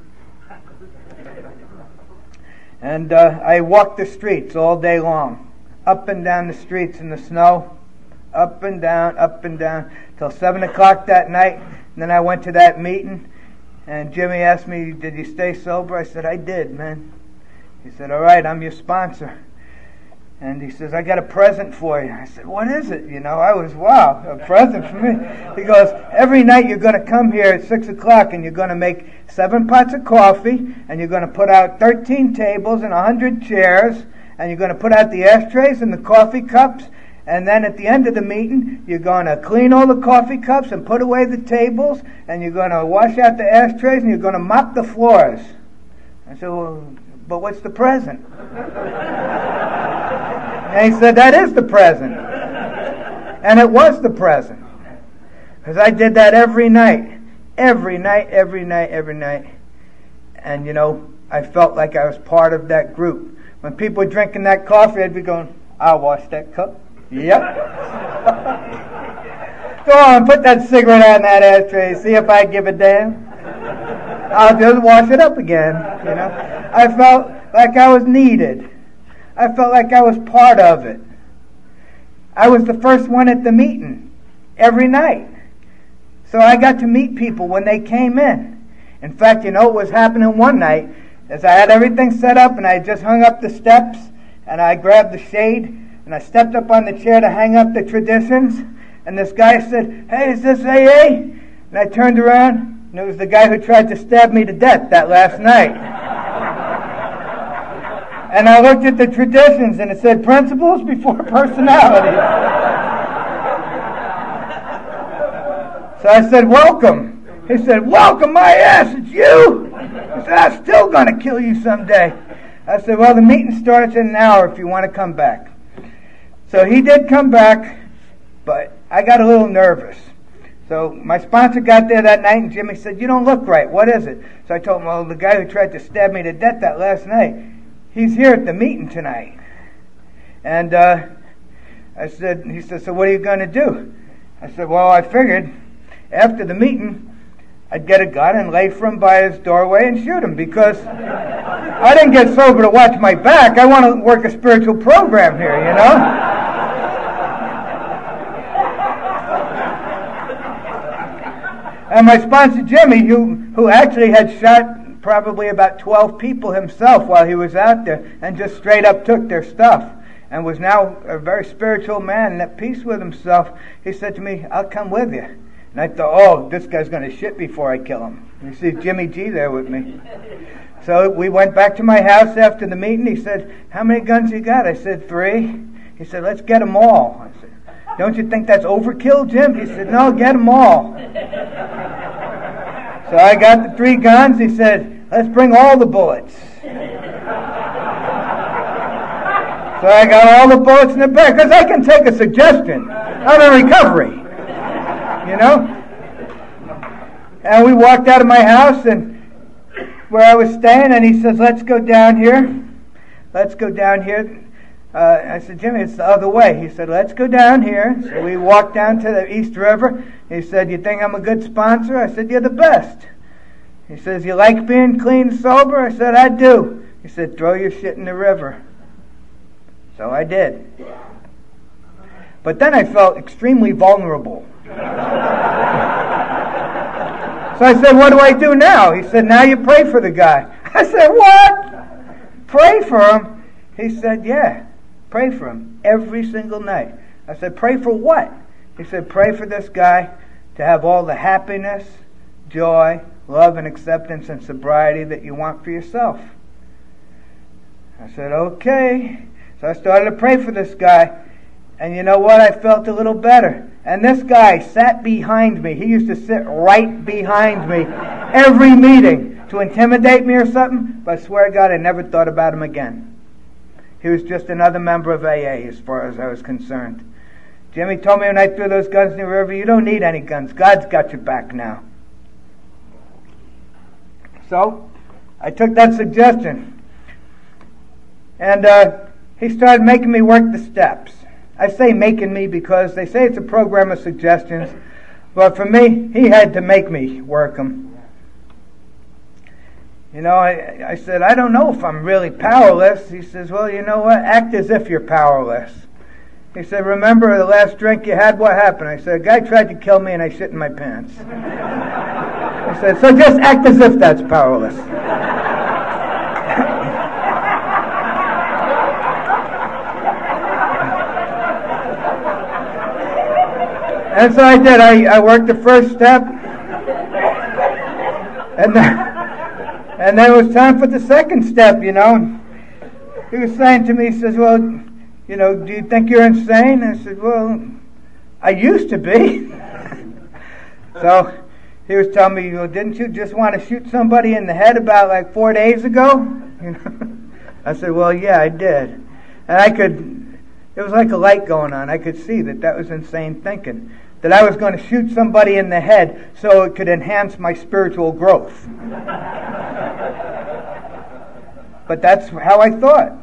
S1: And I walked the streets all day long, up and down the streets in the snow, up and down, till 7 o'clock that night. And then I went to that meeting and Jimmy asked me, did you stay sober? I said, I did, man. He said, all right, I'm your sponsor. And he says, I got a present for you. I said, what is it? You know, I was, wow, a present for me. He goes, every night you're going to come here at 6 o'clock and you're going to make 7 pots of coffee and you're going to put out 13 tables and 100 chairs and you're going to put out the ashtrays and the coffee cups. And then at the end of the meeting, you're going to clean all the coffee cups and put away the tables and you're going to wash out the ashtrays and you're going to mop the floors. I said, well, but what's the present? And he said, that is the present. And it was the present. Because I did that every night. Every night. And, you know, I felt like I was part of that group. When people were drinking that coffee, I'd be going, I'll wash that cup. Yep. Go on, put that cigarette on that ashtray. See if I give a damn. I'll just wash it up again, you know. I felt like I was needed. I felt like I was part of it. I was the first one at the meeting every night. So I got to meet people when they came in. In fact, you know what was happening one night is I had everything set up and I just hung up the steps and I grabbed the shade and I stepped up on the chair to hang up the traditions and this guy said, hey, is this AA? And I turned around and it was the guy who tried to stab me to death that last night. And I looked at the traditions and it said principles before personality. So I said, welcome. He said, welcome my ass, it's you. He said, I'm still going to kill you someday. I said, well, the meeting starts in an hour if you want to come back. So he did come back, but I got a little nervous. So my sponsor got there that night and Jimmy said, you don't look right. What is it? So I told him, well, the guy who tried to stab me to death that last night, he's here at the meeting tonight. And he said, so what are you going to do? I said, well, I figured after the meeting, I'd get a gun and lay for him by his doorway and shoot him because I didn't get sober to watch my back. I want to work a spiritual program here, you know? And my sponsor, Jimmy, who actually had shot probably about 12 people himself while he was out there and just straight up took their stuff and was now a very spiritual man and at peace with himself, he said to me, I'll come with you. And I thought, oh, this guy's going to shit before I kill him. And you see Jimmy G there with me. So we went back to my house after the meeting. He said, how many guns you got? I said, 3. He said, let's get them all. I said, don't you think that's overkill, Jim? He said, no, get them all. So I got the 3 guns. He said, let's bring all the bullets. So I got all the bullets in the back, because I can take a suggestion. I'm in recovery. You know? And we walked out of my house and where I was staying, and he says, let's go down here. Let's go down here. I said, Jimmy, it's the other way. He said, let's go down here. So we walked down to the East River. He said, you think I'm a good sponsor? I said, you're the best. He says, you like being clean and sober? I said, I do. He said, throw your shit in the river. So I did. But then I felt extremely vulnerable. So I said, what do I do now? He said, now you pray for the guy. I said, what? Pray for him? He said, yeah, pray for him every single night. I said, pray for what? He said, pray for this guy to have all the happiness, joy, love, and acceptance and sobriety that you want for yourself. I said, okay. So I started to pray for this guy. And you know what? I felt a little better. And this guy sat behind me. He used to sit right behind me every meeting to intimidate me or something. But I swear to God, I never thought about him again. He was just another member of AA as far as I was concerned. Jimmy told me when I threw those guns in the river, you don't need any guns. God's got your back now. So I took that suggestion. And he started making me work the steps. I say making me because they say it's a program of suggestions, but for me, he had to make me work them. You know, I said, I don't know if I'm really powerless. He says, well, you know what? Act as if you're powerless. He said, remember the last drink you had? What happened? I said, a guy tried to kill me and I shit in my pants. I said, so just act as if that's powerless. And so I did. I worked the first step, and then it was time for the second step, you know. He was saying to me, he says, well, you know, do you think you're insane? I said, well, I used to be. So he was telling me, well, didn't you just want to shoot somebody in the head about like 4 days ago? You know? I said, well, yeah, I did. And it was like a light going on. I could see that was insane thinking. That I was going to shoot somebody in the head so it could enhance my spiritual growth. But that's how I thought.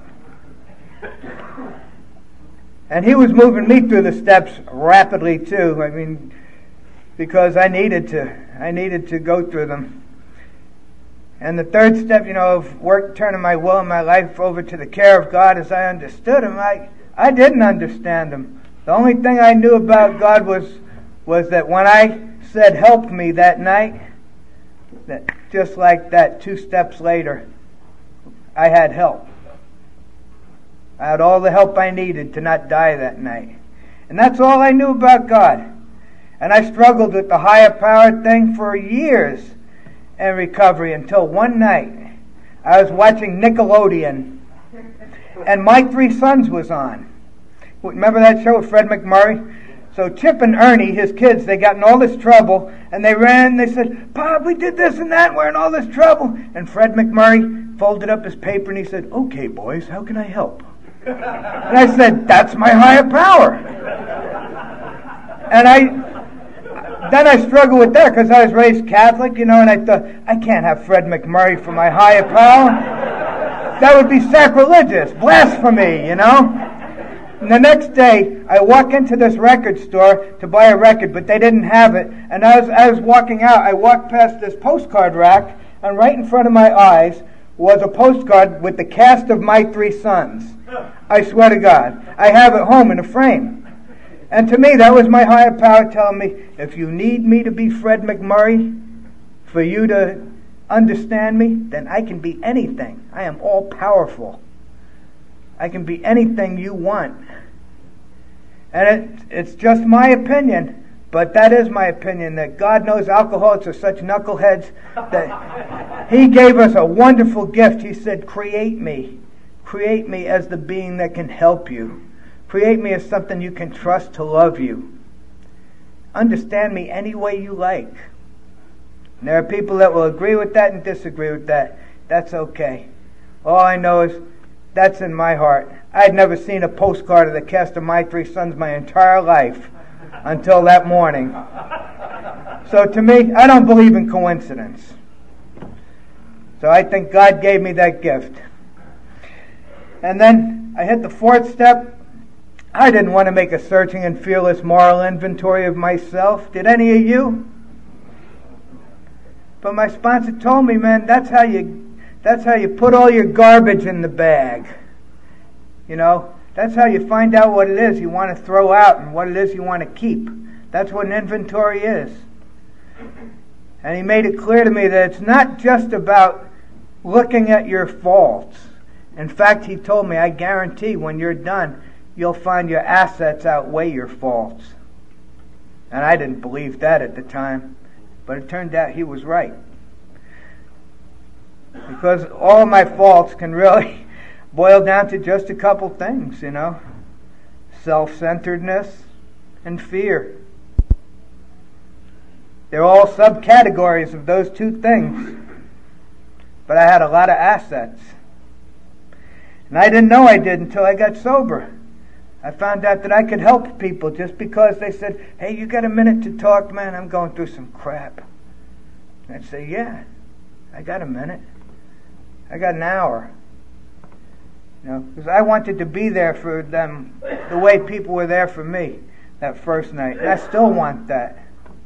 S1: And he was moving me through the steps rapidly too. I mean, because I needed to go through them. And the third step, you know, of work turning my will and my life over to the care of God as I understood him, I didn't understand him. The only thing I knew about God was that when I said help me that night, that just like that 2 steps later, I had help. I had all the help I needed to not die that night. And that's all I knew about God. And I struggled with the higher power thing for years in recovery until one night I was watching Nickelodeon and My Three Sons was on. Remember that show with Fred MacMurray? So Chip and Ernie, his kids, they got in all this trouble, and they ran, they said, Pop, we did this and that, we're in all this trouble. And Fred MacMurray folded up his paper and he said, okay, boys, how can I help? And I said, that's my higher power. And then I struggled with that because I was raised Catholic, you know, and I thought, I can't have Fred MacMurray for my higher power. That would be sacrilegious, blasphemy, you know. And the next day, I walk into this record store to buy a record, but they didn't have it. And as I was walking out, I walked past this postcard rack, and right in front of my eyes was a postcard with the cast of My Three Sons. I swear to God. I have it home in a frame. And to me, that was my higher power telling me, if you need me to be Fred MacMurray, for you to understand me, then I can be anything. I am all powerful. I can be anything you want. And it's just my opinion, but that is my opinion, that God knows alcoholics are such knuckleheads that He gave us a wonderful gift. He said, create me. Create me as the being that can help you. Create me as something you can trust to love you. Understand me any way you like. And there are people that will agree with that and disagree with that. That's okay. All I know is that's in my heart. I'd never seen a postcard of the cast of My Three Sons my entire life until that morning. So to me, I don't believe in coincidence. So I think God gave me that gift. And then I hit the 4th step. I didn't want to make a searching and fearless moral inventory of myself. Did any of you? But my sponsor told me, man, that's how you put all your garbage in the bag. You know, that's how you find out what it is you want to throw out and what it is you want to keep. That's what an inventory is. And he made it clear to me that it's not just about looking at your faults. In fact, he told me, I guarantee when you're done, you'll find your assets outweigh your faults. And I didn't believe that at the time, but it turned out he was right. Because all of my faults can really boil down to just a couple things, self-centeredness and fear. They're all subcategories of those two things. But I had a lot of assets. And I didn't know I did until I got sober. I found out that I could help people just because they said, hey, you got a minute to talk, man? I'm going through some crap. And I'd say, yeah, I got a minute. I got an hour. Because I wanted to be there for them the way people were there for me that first night. And I still want that.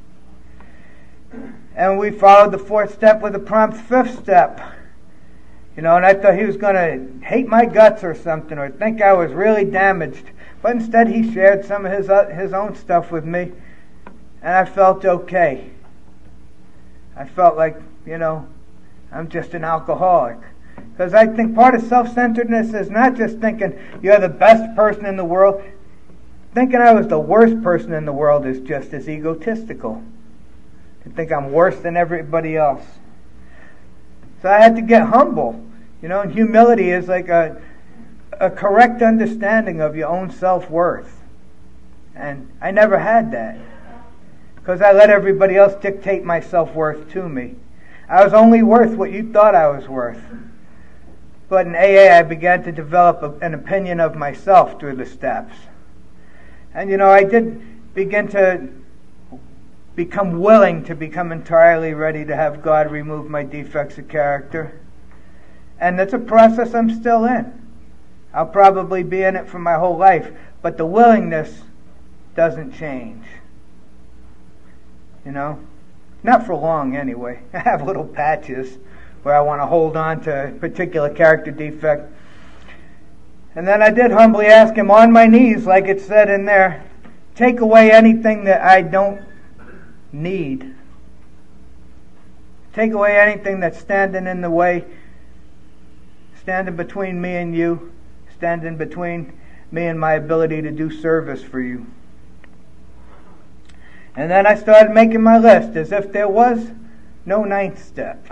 S1: And we followed the fourth step with a prompt fifth step. And I thought he was going to hate my guts or something, or think I was really damaged. But instead he shared some of his own stuff with me, and I felt okay. I felt like, I'm just an alcoholic. Because I think part of self-centeredness is not just thinking you're the best person in the world. Thinking I was the worst person in the world is just as egotistical. To think I'm worse than everybody else. So I had to get humble. And humility is like a correct understanding of your own self-worth. And I never had that. Because I let everybody else dictate my self-worth to me. I was only worth what you thought I was worth. But in AA I began to develop an opinion of myself through the steps. And I did begin to become willing to become entirely ready to have God remove my defects of character. And it's a process I'm still in. I'll probably be in it for my whole life, but the willingness doesn't change. Not for long anyway. I have little patches where I want to hold on to a particular character defect. And then I did humbly ask him on my knees, like it said in there, take away anything that I don't need. Take away anything that's standing in the way, standing between me and you, standing between me and my ability to do service for you. And then I started making my list as if there was no ninth step.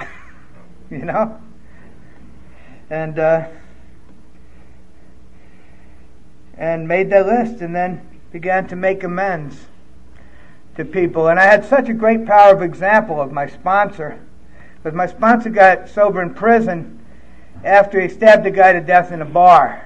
S1: And made that list and then began to make amends to people. And I had such a great power of example of my sponsor. Because my sponsor got sober in prison after he stabbed a guy to death in a bar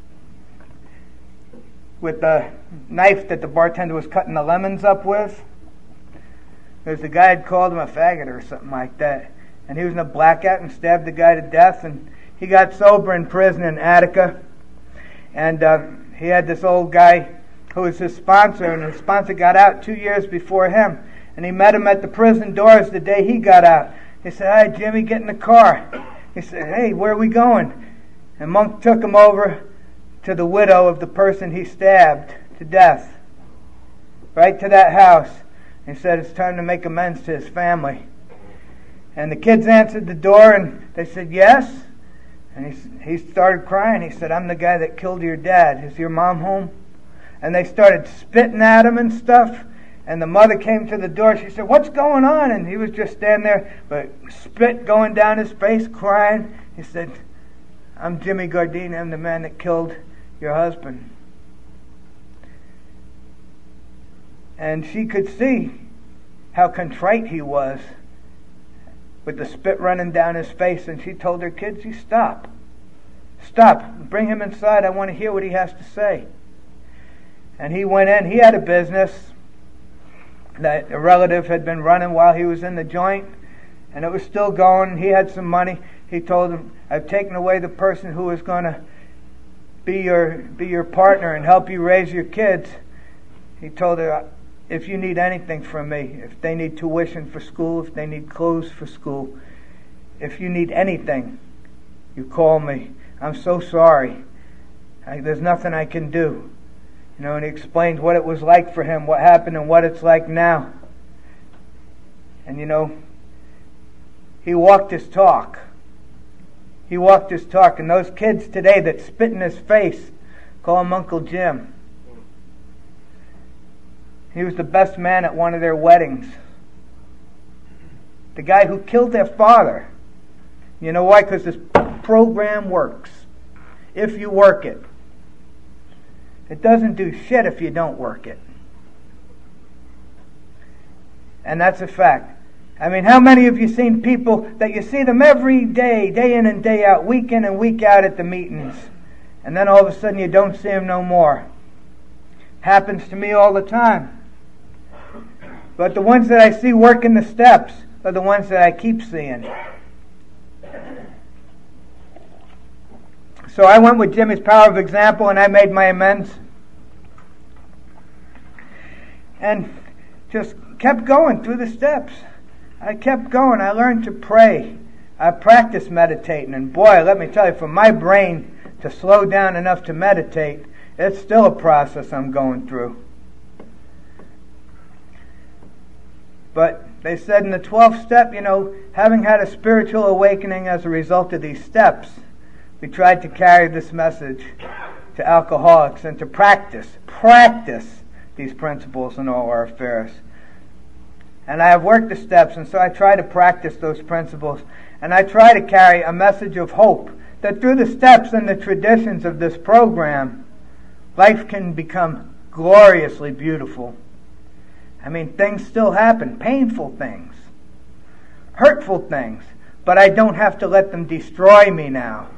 S1: with the knife that the bartender was cutting the lemons up with. Because the guy had called him a faggot or something like that. And he was in a blackout and stabbed the guy to death. And he got sober in prison in Attica. And he had this old guy who was his sponsor, and his sponsor got out 2 years before him. And he met him at the prison doors the day he got out. He said, "Hi, Jimmy, get in the car." He said, "Hey, where are we going?" And Monk took him over to the widow of the person he stabbed to death. Right to that house. He said, it's time to make amends to his family. And the kids answered the door, and they said, "Yes." And he started crying. He said, "I'm the guy that killed your dad. Is your mom home?" And they started spitting at him and stuff. And the mother came to the door. She said, "What's going on?" And he was just standing there, but spit going down his face, crying. He said, "I'm Jimmy Gardini. I'm the man that killed your husband." And she could see how contrite he was with the spit running down his face. And she told her kids, "You stop. Stop. Bring him inside. I want to hear what he has to say." And he went in. He had a business that a relative had been running while he was in the joint, and it was still going. He had some money. He told him, "I've taken away the person who was going to be your partner and help you raise your kids." He told her, "If you need anything from me, if they need tuition for school, if they need clothes for school, if you need anything, you call me. I'm so sorry. There's nothing I can do." And he explained what it was like for him, what happened and what it's like now. And he walked his talk. He walked his talk. And those kids today that spit in his face call him Uncle Jim. He was the best man at one of their weddings. The guy who killed their father. You know why? Because this program works. If you work it. It doesn't do shit if you don't work it. And that's a fact. I mean, how many of you seen people that you see them every day, day in and day out, week in and week out at the meetings, and then all of a sudden you don't see them no more? Happens to me all the time. But the ones that I see working the steps are the ones that I keep seeing. So I went with Jimmy's power of example and I made my amends. And just kept going through the steps. I kept going. I learned to pray. I practiced meditating. And boy, let me tell you, for my brain to slow down enough to meditate, it's still a process I'm going through. But they said in the 12th step, having had a spiritual awakening as a result of these steps, we tried to carry this message to alcoholics and to practice these principles in all our affairs. And I have worked the steps, and so I try to practice those principles. And I try to carry a message of hope that through the steps and the traditions of this program, life can become gloriously beautiful. I mean, things still happen, painful things, hurtful things, but I don't have to let them destroy me now.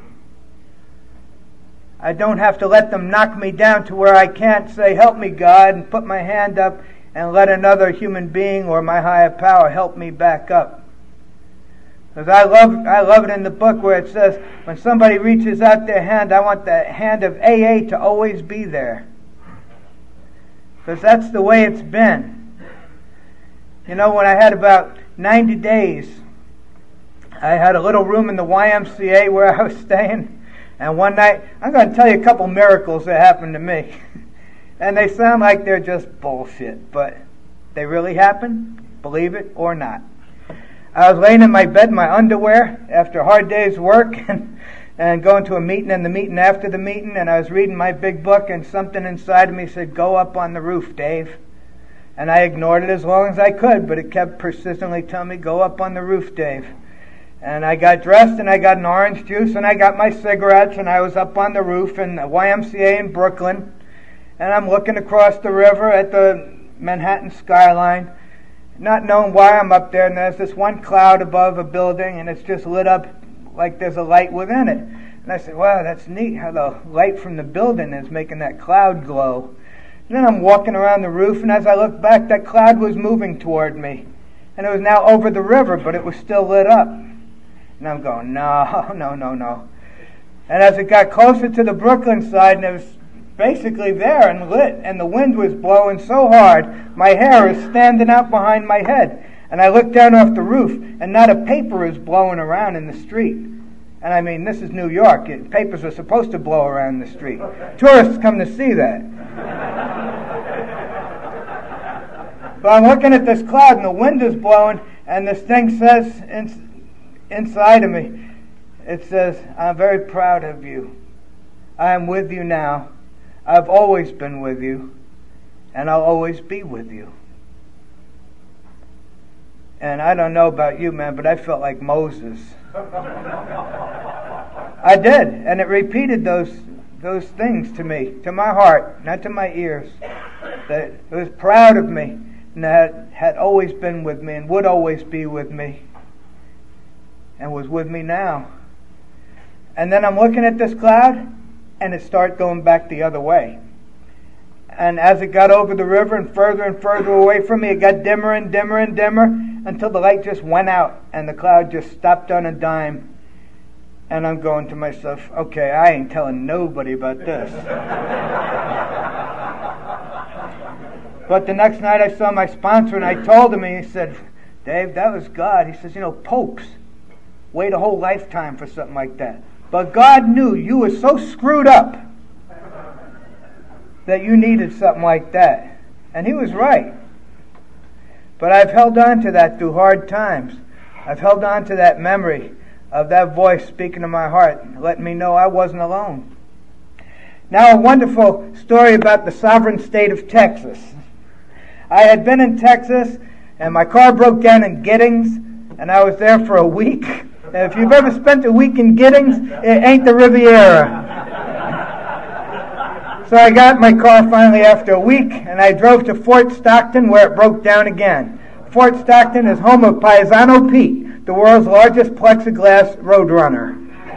S1: I don't have to let them knock me down to where I can't say, "Help me, God," and put my hand up and let another human being or my higher power help me back up. Because I love it in the book where it says, when somebody reaches out their hand, I want the hand of AA to always be there. Because that's the way it's been. When I had about 90 days, I had a little room in the YMCA where I was staying. And one night, I'm going to tell you a couple miracles that happened to me. And they sound like they're just bullshit, but they really happened, believe it or not. I was laying in my bed in my underwear after a hard day's work and going to a meeting and the meeting after the meeting, and I was reading my big book, and something inside of me said, "Go up on the roof, Dave." And I ignored it as long as I could, but it kept persistently telling me, "Go up on the roof, Dave." And I got dressed and I got an orange juice and I got my cigarettes and I was up on the roof in the YMCA in Brooklyn. And I'm looking across the river at the Manhattan skyline, not knowing why I'm up there. And there's this one cloud above a building and it's just lit up like there's a light within it. And I said, "Wow, that's neat how the light from the building is making that cloud glow." And then I'm walking around the roof, and as I looked back, that cloud was moving toward me. And it was now over the river, but it was still lit up. And I'm going, no. And as it got closer to the Brooklyn side, and it was basically there and lit, and the wind was blowing so hard, my hair is standing out behind my head. And I looked down off the roof, and not a paper is blowing around in the street. And I mean, this is New York. Papers are supposed to blow around the street. Tourists come to see that. But I'm looking at this cloud, and the wind is blowing, and this thing says inside of me, it says, "I'm very proud of you. I am with you now. I've always been with you, and I'll always be with you." And I don't know about you, man, but I felt like Moses. I did, and it repeated those things to me, to my heart, not to my ears. That it was proud of me, and that had always been with me, and would always be with me, and was with me now. And then I'm looking at this cloud, and it started going back the other way. And as it got over the river and further away from me, it got dimmer and dimmer and dimmer until the light just went out and the cloud just stopped on a dime. And I'm going to myself, okay, I ain't telling nobody about this. But the next night I saw my sponsor and I told him, and he said, "Dave, that was God." He says, popes wait a whole lifetime for something like that. But God knew you were so screwed up that you needed something like that. And he was right. But I've held on to that through hard times. I've held on to that memory of that voice speaking to my heart, letting me know I wasn't alone. Now, a wonderful story about the sovereign state of Texas. I had been in Texas, and my car broke down in Giddings, and I was there for a week. And if you've ever spent a week in Giddings, it ain't the Riviera. So I got my car finally after a week, and I drove to Fort Stockton, where it broke down again. Fort Stockton is home of Paisano Pete, the world's largest plexiglass roadrunner.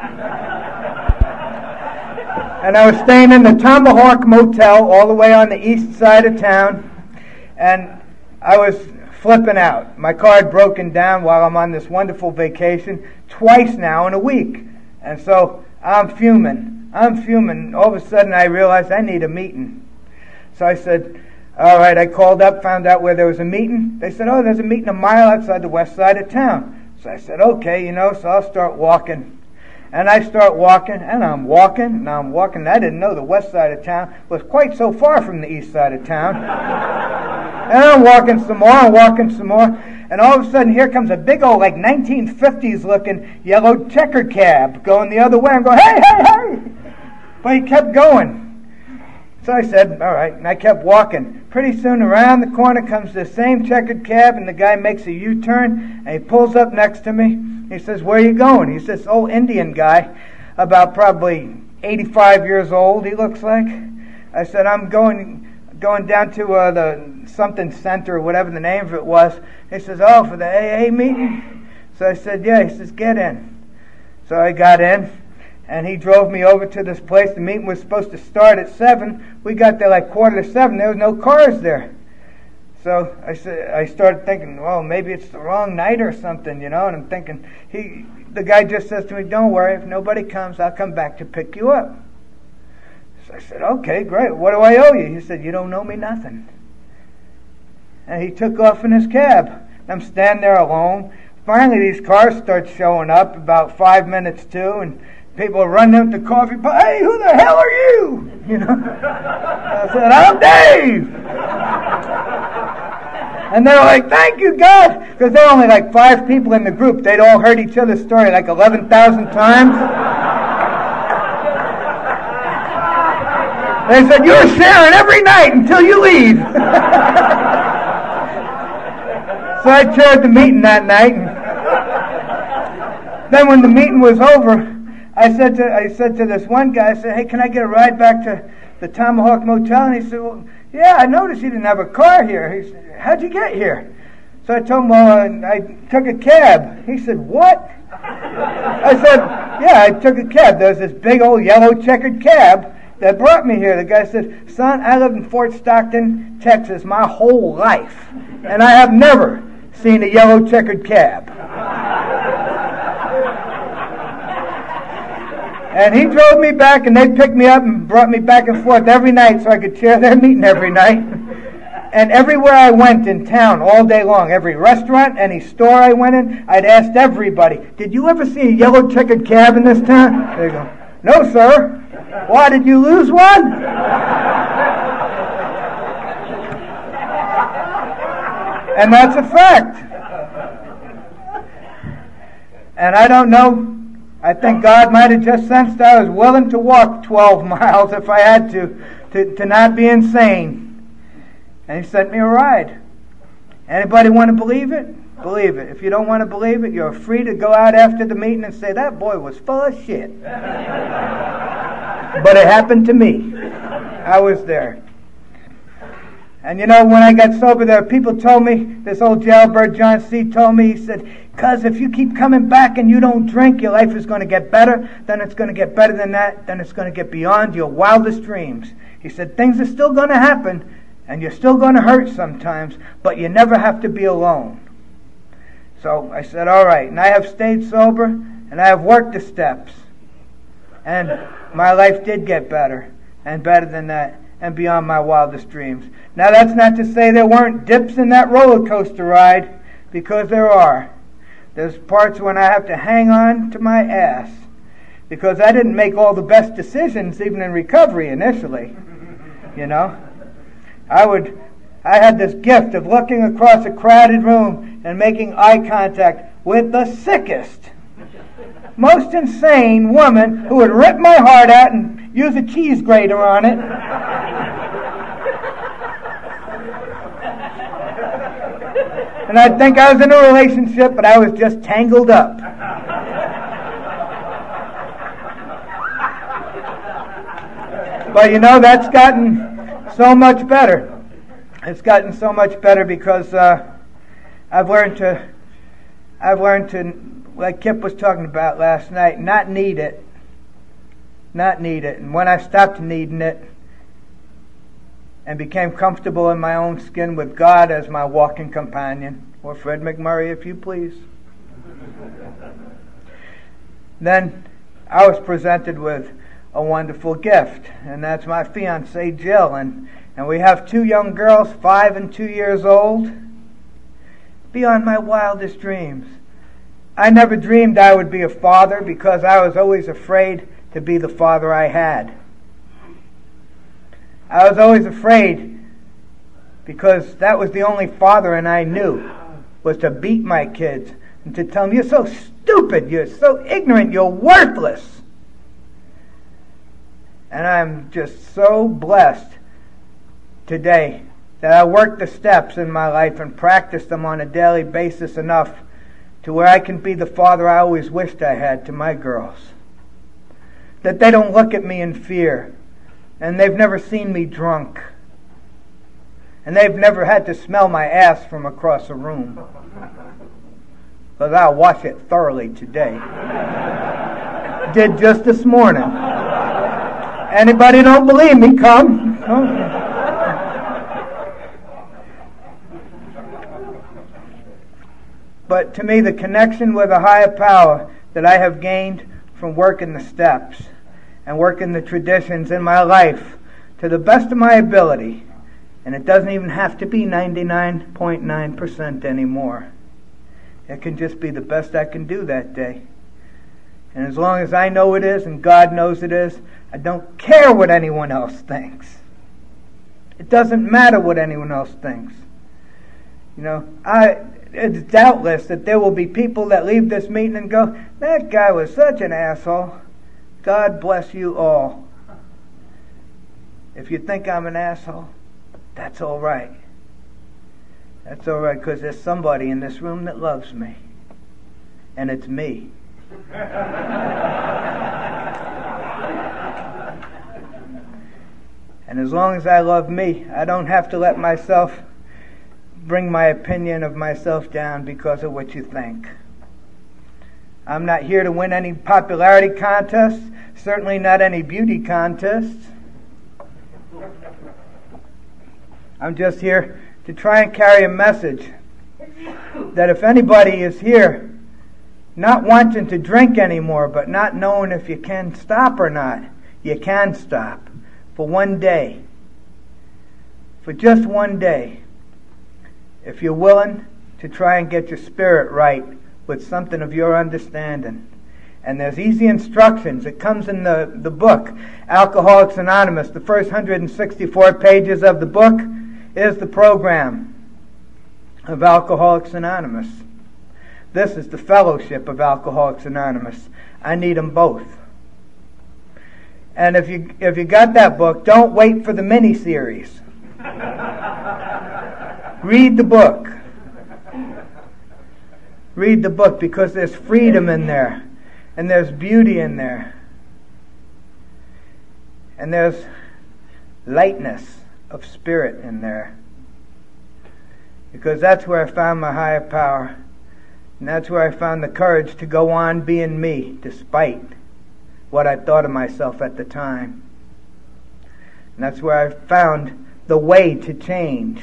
S1: And I was staying in the Tomahawk Motel all the way on the east side of town, and I was flipping out. My car had broken down while I'm on this wonderful vacation twice now in a week. And so I'm fuming. All of a sudden I realized I need a meeting. So I said, all right, I called up, found out where there was a meeting. They said, oh, there's a meeting a mile outside the west side of town. So I said, okay, so I'll start walking. And I start walking, and I'm walking, and I'm walking. I didn't know the west side of town was quite so far from the east side of town. And I'm walking some more, and all of a sudden here comes a big old, 1950s looking yellow checker cab going the other way. I'm going, hey, hey, hey! But he kept going. So I said, all right, and I kept walking. Pretty soon around the corner comes the same checkered cab, and the guy makes a U-turn, and he pulls up next to me. He says, where are you going? He's this old Indian guy, about probably 85 years old, he looks like. I said, I'm going down to the something center, or whatever the name of it was. He says, oh, for the AA meeting? So I said, yeah. He says, get in. So I got in, and he drove me over to this place. The meeting was supposed to start at 7. We got there 7:15. There was no cars there. So I started thinking, well, maybe it's the wrong night or something, and I'm thinking, the guy just says to me, don't worry, if nobody comes, I'll come back to pick you up. So I said, okay, great, what do I owe you? He said, you don't owe me nothing. And he took off in his cab. I'm standing there alone. Finally, these cars start showing up about 5 minutes to, and people are running out to coffee. Hey, who the hell are you? I said, I'm Dave. And they're like, thank you, God. Because there were only 5 people in the group. They'd all heard each other's story 11,000 times. They said, you're sharing every night until you leave. So I chaired the meeting that night. And then when the meeting was over, I said to this one guy, I said, hey, can I get a ride back to the Tomahawk Motel? And he said, well, yeah, I noticed you didn't have a car here. He said, how'd you get here? So I told him, well, I took a cab. He said, what? I said, yeah, I took a cab. There's this big old yellow checkered cab that brought me here. The guy said, son, I lived in Fort Stockton, Texas my whole life, and I have never seen a yellow checkered cab. And he drove me back, and they picked me up and brought me back and forth every night so I could chair their meeting every night. And everywhere I went in town all day long, every restaurant, any store I went in, I'd asked everybody, did you ever see a yellow checkered cab in this town? They go, no, sir. Why, did you lose one? And that's a fact. And I don't know, I think God might have just sensed I was willing to walk 12 miles if I had to not be insane. And he sent me a ride. Anybody want to believe it? Believe it. If you don't want to believe it, you're free to go out after the meeting and say, that boy was full of shit. But it happened to me. I was there. And when I got sober there, people told me, this old jailbird John C. told me, he said, cuz if you keep coming back and you don't drink, your life is going to get better, then it's going to get better than that, then it's going to get beyond your wildest dreams. He said, things are still going to happen, and you're still going to hurt sometimes, but you never have to be alone. So I said, all right, and I have stayed sober, and I have worked the steps. And my life did get better, and better than that, and beyond my wildest dreams. Now that's not to say there weren't dips in that roller coaster ride, because there are. There's parts when I have to hang on to my ass, because I didn't make all the best decisions, even in recovery initially. I had this gift of looking across a crowded room and making eye contact with the sickest, most insane woman who would rip my heart out and use a cheese grater on it. And I'd think I was in a relationship, but I was just tangled up. But that's gotten so much better. It's gotten so much better because I've learned to, like Kip was talking about last night, not need it. And when I stopped needing it and became comfortable in my own skin with God as my walking companion, or Fred McMurray, if you please, then I was presented with a wonderful gift, and that's my fiancée Jill, and we have 2 young girls, 5 and 2 years old. Beyond my wildest dreams. I never dreamed I would be a father because I was always afraid to be the father I had. I was always afraid because that was the only fathering I knew, was to beat my kids and to tell them, you're so stupid, you're so ignorant, you're worthless. And I'm just so blessed today that I work the steps in my life and practice them on a daily basis enough to where I can be the father I always wished I had to my girls. That they don't look at me in fear, and they've never seen me drunk, and they've never had to smell my ass from across a room, because I'll wash it thoroughly today. Did just this morning. Anybody don't believe me, come. But to me, the connection with a higher power that I have gained from working the steps and working the traditions in my life to the best of my ability, and it doesn't even have to be 99.9% anymore. It can just be the best I can do that day. And as long as I know it is and God knows it is, I don't care what anyone else thinks. It doesn't matter what anyone else thinks. It's doubtless that there will be people that leave this meeting and go, that guy was such an asshole. God bless you all. If you think I'm an asshole, that's all right. That's all right, because there's somebody in this room that loves me. And it's me. And as long as I love me, I don't have to let myself bring my opinion of myself down because of what you think. I'm not here to win any popularity contests, certainly not any beauty contests. I'm just here to try and carry a message that if anybody is here not wanting to drink anymore, but not knowing if you can stop or not, you can stop for one day, for just one day. If you're willing to try and get your spirit right with something of your understanding. And there's easy instructions. It comes in the book, Alcoholics Anonymous. The first 164 pages of the book is the program of Alcoholics Anonymous. This is the fellowship of Alcoholics Anonymous. I need them both. And if you got that book, don't wait for the mini-series. Read the book. Read the book, because there's freedom in there, and there's beauty in there, and there's lightness of spirit in there. Because that's where I found my higher power, and that's where I found the courage to go on being me, despite what I thought of myself at the time. And that's where I found the way to change.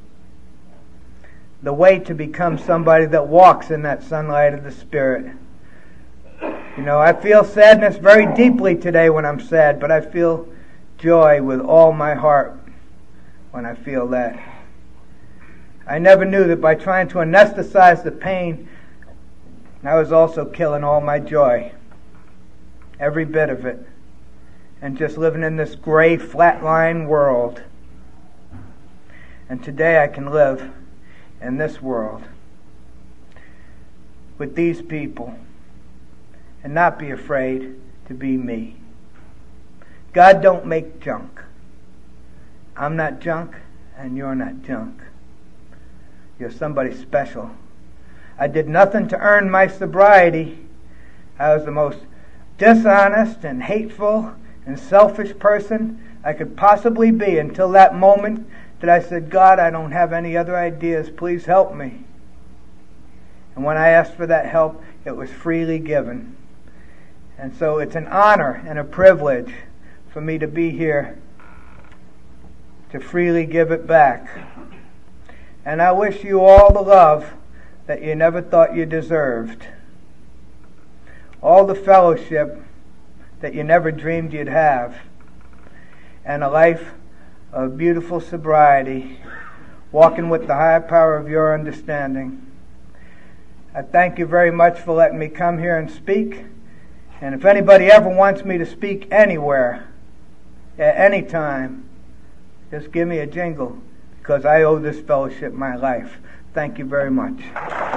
S1: The way to become somebody that walks in that sunlight of the Spirit. I feel sadness very deeply today when I'm sad, but I feel joy with all my heart when I feel that. I never knew that by trying to anesthetize the pain, I was also killing all my joy. Every bit of it. And just living in this gray, flatline world. And today I can live in this world with these people and not be afraid to be me. God don't make junk. I'm not junk, and you're not junk. You're somebody special. I did nothing to earn my sobriety. I was the most dishonest and hateful and selfish person I could possibly be until that moment that I said, God, I don't have any other ideas. Please help me. And when I asked for that help, it was freely given. And so it's an honor and a privilege for me to be here to freely give it back. And I wish you all the love that you never thought you deserved. All the fellowship that you never dreamed you'd have. And a life of beautiful sobriety, walking with the higher power of your understanding. I thank you very much for letting me come here and speak. And if anybody ever wants me to speak anywhere, at any time, just give me a jingle, because I owe this fellowship my life. Thank you very much.